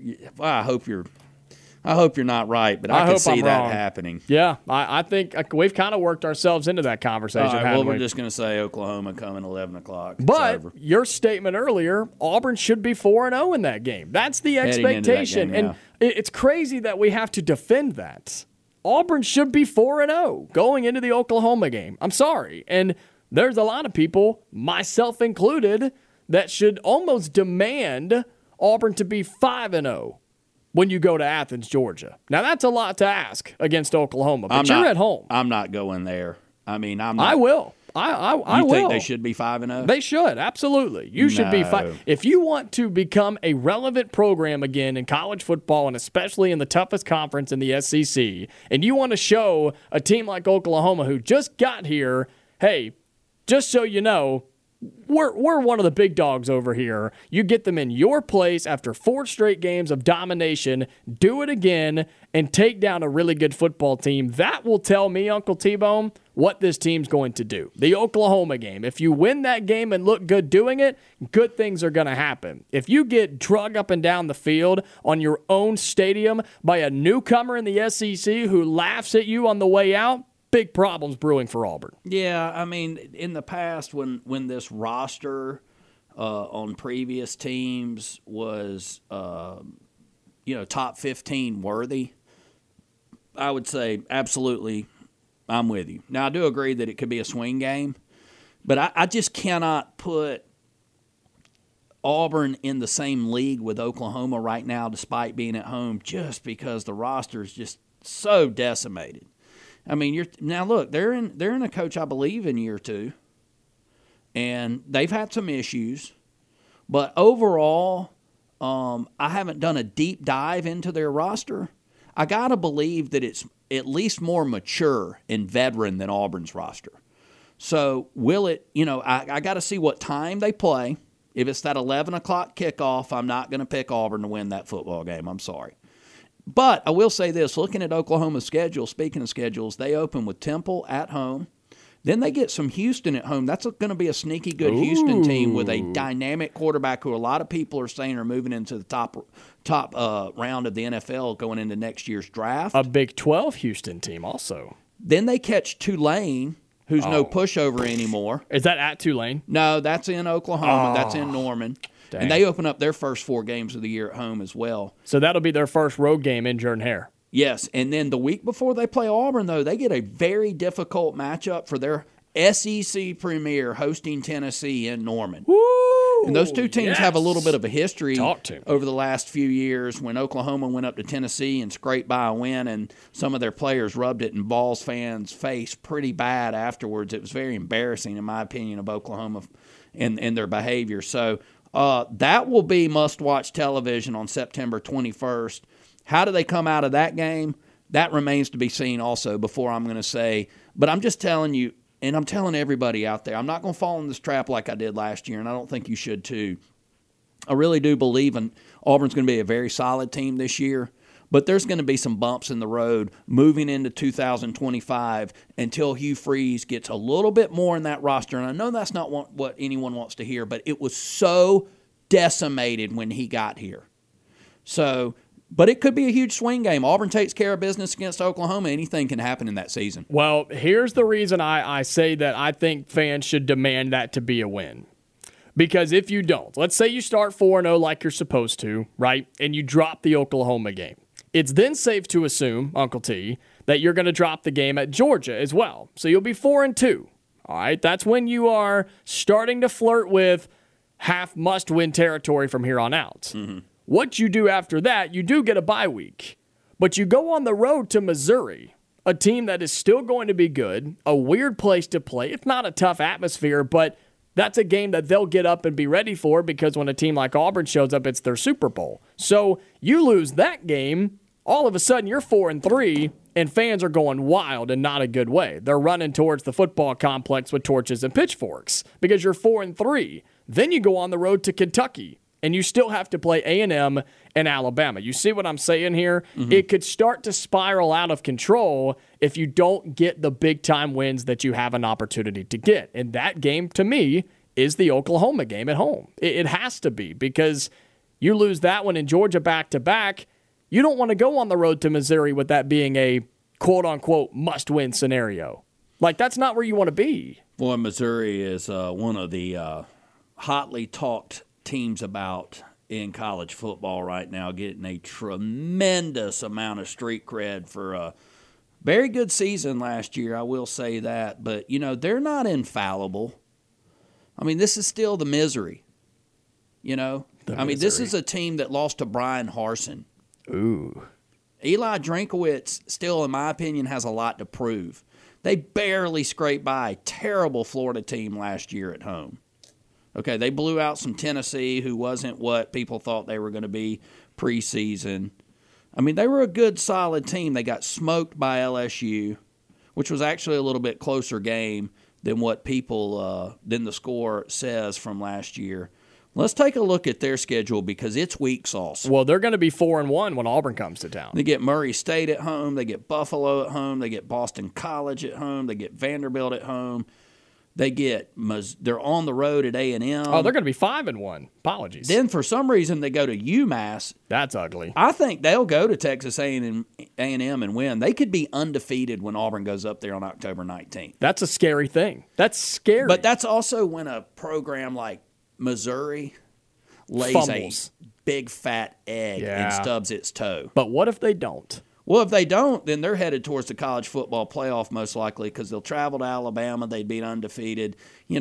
I hope you're not right, but I can see that happening. Yeah, I think we've kind of worked ourselves into that conversation. We're just going to say Oklahoma coming 11 o'clock. But your statement earlier, Auburn should be 4-0 in that game. That's the expectation. Game, and it's crazy that we have to defend that. Auburn should be 4-0 going into the Oklahoma game. I'm sorry. And there's a lot of people, myself included, that should almost demand Auburn to be 5-0. When you go to Athens, Georgia. Now, that's a lot to ask against Oklahoma, but you're at home. I'm not going there. I mean, I'm not. I will. I will. You think they should be 5-0? They should, absolutely. You should be 5. If you want to become a relevant program again in college football, and especially in the toughest conference in the SEC, and you want to show a team like Oklahoma who just got here, hey, just so you know, we're one of the big dogs over here. You get them in your place after 4 straight games of domination, do it again, and take down a really good football team. That will tell me, Uncle T-Bone, what this team's going to do. The Oklahoma game. If you win that game and look good doing it, good things are going to happen. If you get drug up and down the field on your own stadium by a newcomer in the SEC who laughs at you on the way out, big problems brewing for Auburn. Yeah, I mean, in the past when this roster on previous teams was, top 15 worthy, I would say absolutely I'm with you. Now, I do agree that it could be a swing game, but I just cannot put Auburn in the same league with Oklahoma right now despite being at home just because the roster is just so decimated. I mean, now look, they're in a coach I believe in year 2, and they've had some issues, but overall, I haven't done a deep dive into their roster. I gotta believe that it's at least more mature and veteran than Auburn's roster. So will it? I got to see what time they play. If it's that 11 o'clock kickoff, I'm not going to pick Auburn to win that football game. I'm sorry. But I will say this, looking at Oklahoma's schedule, speaking of schedules, they open with Temple at home. Then they get some Houston at home. That's going to be a sneaky good Houston team with a dynamic quarterback who a lot of people are saying are moving into the top round of the NFL going into next year's draft. A Big 12 Houston team also. Then they catch Tulane, who's no pushover anymore. Is that at Tulane? No, that's in Oklahoma. That's in Norman. Dang. And they open up their first 4 games of the year at home as well. So that'll be their first road game in Jordan-Hare. Yes, and then the week before they play Auburn, though, they get a very difficult matchup for their SEC premier hosting Tennessee in Norman. Woo! And those two teams have a little bit of a history over the last few years when Oklahoma went up to Tennessee and scraped by a win, and some of their players rubbed it in Vols fans' face pretty bad afterwards. It was very embarrassing, in my opinion, of Oklahoma and their behavior. So that will be must-watch television on September 21st. How do they come out of that game? That remains to be seen also before I'm going to say. But I'm just telling you, and I'm telling everybody out there, I'm not going to fall in this trap like I did last year, and I don't think you should too. I really do believe Auburn's going to be a very solid team this year, but there's going to be some bumps in the road moving into 2025 until Hugh Freeze gets a little bit more in that roster. And I know that's not what anyone wants to hear, but it was so decimated when he got here. But it could be a huge swing game. Auburn takes care of business against Oklahoma. Anything can happen in that season. Well, here's the reason I say that I think fans should demand that to be a win. Because if you don't, let's say you start 4-0 like you're supposed to, right, and you drop the Oklahoma game. It's then safe to assume, Uncle T, that you're going to drop the game at Georgia as well. So you'll be 4-2. All right, that's when you are starting to flirt with half must-win territory from here on out. Mm-hmm. What you do after that, you do get a bye week. But you go on the road to Missouri, a team that is still going to be good, a weird place to play. It's not a tough atmosphere, but that's a game that they'll get up and be ready for because when a team like Auburn shows up, it's their Super Bowl. So you lose that game, all of a sudden you're 4-3, and fans are going wild in not a good way. They're running towards the football complex with torches and pitchforks because you're 4-3. Then you go on the road to Kentucky. And you still have to play A&M and Alabama. You see what I'm saying here? Mm-hmm. It could start to spiral out of control if you don't get the big-time wins that you have an opportunity to get. And that game, to me, is the Oklahoma game at home. It has to be because you lose that one in Georgia back-to-back. You don't want to go on the road to Missouri with that being a quote-unquote must-win scenario. Like, that's not where you want to be. Boy, Missouri is one of the hotly talked teams about in college football right now, getting a tremendous amount of street cred for a very good season last year, I will say that. But, they're not infallible. I mean, this is still the misery, This is a team that lost to Brian Harsin. Ooh. Eli Drinkowitz still, in my opinion, has a lot to prove. They barely scraped by a terrible Florida team last year at home. Okay, they blew out some Tennessee, who wasn't what people thought they were going to be preseason. I mean, they were a good, solid team. They got smoked by LSU, which was actually a little bit closer game than what than the score says from last year. Let's take a look at their schedule because it's weak sauce. Well, they're going to be 4-1 when Auburn comes to town. They get Murray State at home. They get Buffalo at home. They get Boston College at home. They get Vanderbilt at home. They're on the road at A&M. Oh, they're going to be 5-1. Apologies. Then for some reason they go to UMass. That's ugly. I think they'll go to Texas A&M and win. They could be undefeated when Auburn goes up there on October 19th. That's a scary thing. That's scary. But that's also when a program like Missouri lays a big fat egg and stubs its toe. But what if they don't? Well, if they don't, then they're headed towards the college football playoff most likely because they'll travel to Alabama. They'd be undefeated.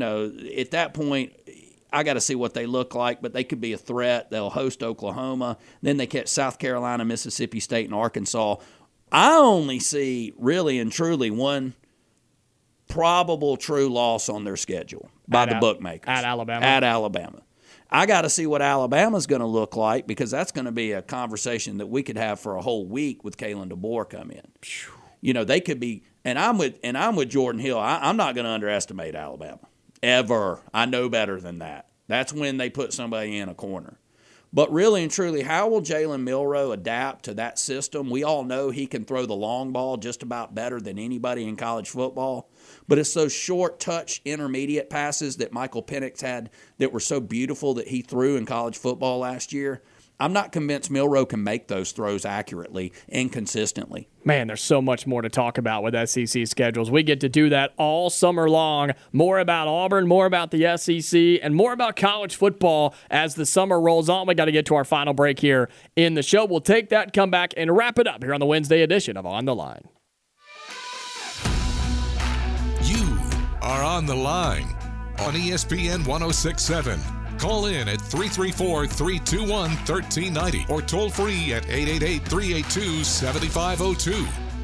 At that point, I got to see what they look like, but they could be a threat. They'll host Oklahoma. Then they catch South Carolina, Mississippi State, and Arkansas. I only see really and truly one probable true loss on their schedule by the bookmakers. At Alabama? At Alabama. I got to see what Alabama's going to look like because that's going to be a conversation that we could have for a whole week with Kalen DeBoer come in. They could be, and I'm with Jordan Hill. I'm not going to underestimate Alabama ever. I know better than that. That's when they put somebody in a corner. But really and truly, how will Jalen Milroe adapt to that system? We all know he can throw the long ball just about better than anybody in college football. But it's those short touch intermediate passes that Michael Penix had that were so beautiful that he threw in college football last year. I'm not convinced Milroe can make those throws accurately and consistently. Man, there's so much more to talk about with SEC schedules. We get to do that all summer long. More about Auburn, more about the SEC, and more about college football as the summer rolls on. We got to get to our final break here in the show. We'll take that, come back, and wrap it up here on the Wednesday edition of On the Line. You are on the line on ESPN 106.7. Call in at 334-321-1390 or toll free at 888-382-7502.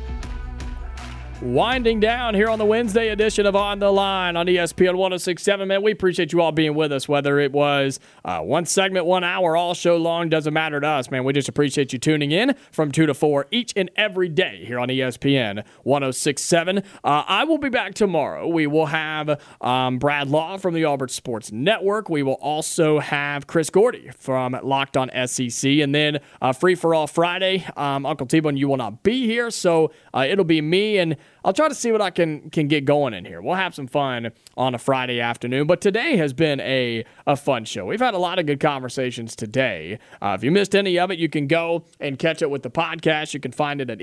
Winding down here on the Wednesday edition of On the Line on ESPN 106.7. Man, we appreciate you all being with us, whether it was one segment, 1 hour, all show long, doesn't matter to us, man. We just appreciate you tuning in from 2 to 4 each and every day here on ESPN 106.7. I will be back tomorrow. We will have Brad Law from the Auburn Sports Network. We will also have Chris Gordy from Locked On SEC. And then Free for All Friday, Uncle T-Bone, you will not be here, so it'll be me, and I'll try to see what I can get going in here. We'll have some fun on a Friday afternoon, but today has been a fun show. We've had a lot of good conversations today. If you missed any of it, you can go and catch it with the podcast. You can find it at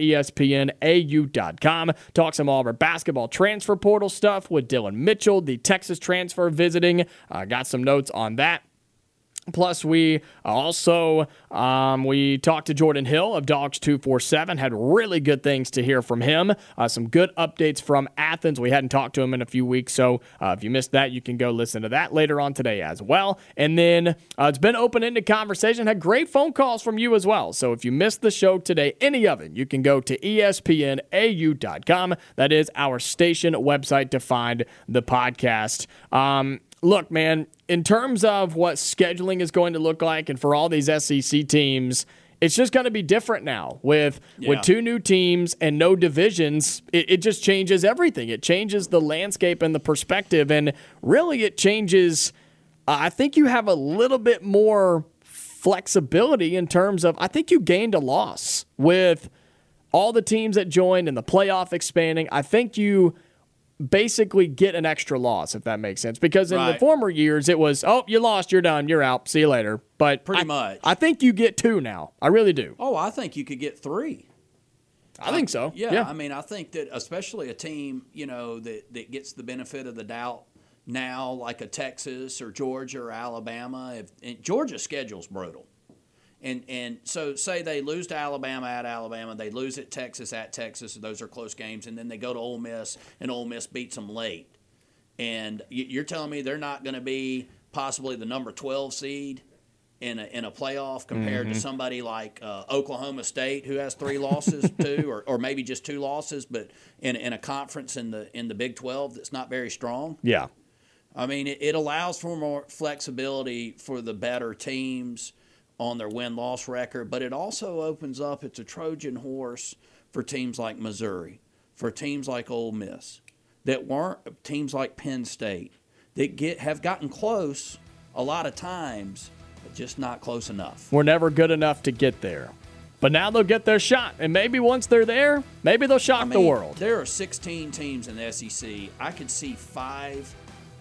ESPNAU.com. Talk some Auburn basketball transfer portal stuff with Dylan Mitchell, the Texas transfer visiting. Got some notes on that. Plus, we also we talked to Jordan Hill of Dogs 247. Had really good things to hear from him. Some good updates from Athens. We hadn't talked to him in a few weeks, so if you missed that, you can go listen to that later on today as well. And then it's been open-ended conversation. Had great phone calls from you as well. So if you missed the show today, any of it, you can go to ESPNAU.com. That is our station website to find the podcast. Look, man, in terms of what scheduling is going to look like, and for all these SEC teams, it's just going to be different now with 2 new teams and no divisions. It just changes everything. It changes the landscape and the perspective, and really it changes. I think you have a little bit more flexibility in terms of, I think you gained a loss with all the teams that joined and the playoff expanding. I think you basically get an extra loss, if that makes sense. Because in the former years, it was, oh, you lost, you're done, you're out, see you later. But pretty much. I think you get 2 now. I really do. Oh, I think you could get 3. I think so. Yeah, I mean, I think that especially a team, that gets the benefit of the doubt now, like a Texas or Georgia or Alabama. Georgia's schedule's brutal. And so say they lose to Alabama at Alabama, they lose at Texas, those are close games, and then they go to Ole Miss, and Ole Miss beats them late. And you're telling me they're not going to be possibly the number 12 seed in a playoff compared to somebody like Oklahoma State, who has 3 losses too, or maybe just 2 losses, but in a conference in the Big 12 that's not very strong? Yeah. I mean, it allows for more flexibility for the better teams on their win-loss record, but it also opens up, it's a Trojan horse for teams like Missouri, for teams like Ole Miss, that weren't teams like Penn State, that have gotten close a lot of times, but just not close enough. We're never good enough to get there. But now they'll get their shot, and maybe once they're there, maybe they'll shock the world. There are 16 teams in the SEC. I could see 5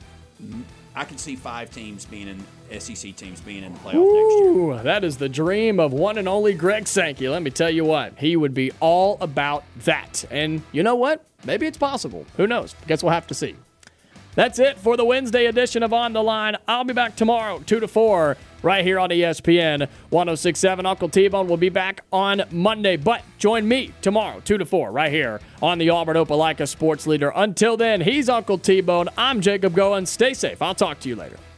teams being in SEC teams being in the playoff next year. That is the dream of one and only Greg Sankey. Let me tell you what, he would be all about that. And you know what? Maybe it's possible. Who knows? Guess we'll have to see. That's it for the Wednesday edition of On the Line. I'll be back tomorrow, 2 to 4, right here on ESPN 106.7. Uncle T-Bone will be back on Monday, but join me tomorrow, 2 to 4, right here on the Auburn Opelika Sports Leader. Until then, he's Uncle T-Bone. I'm Jacob Goins. Stay safe. I'll talk to you later.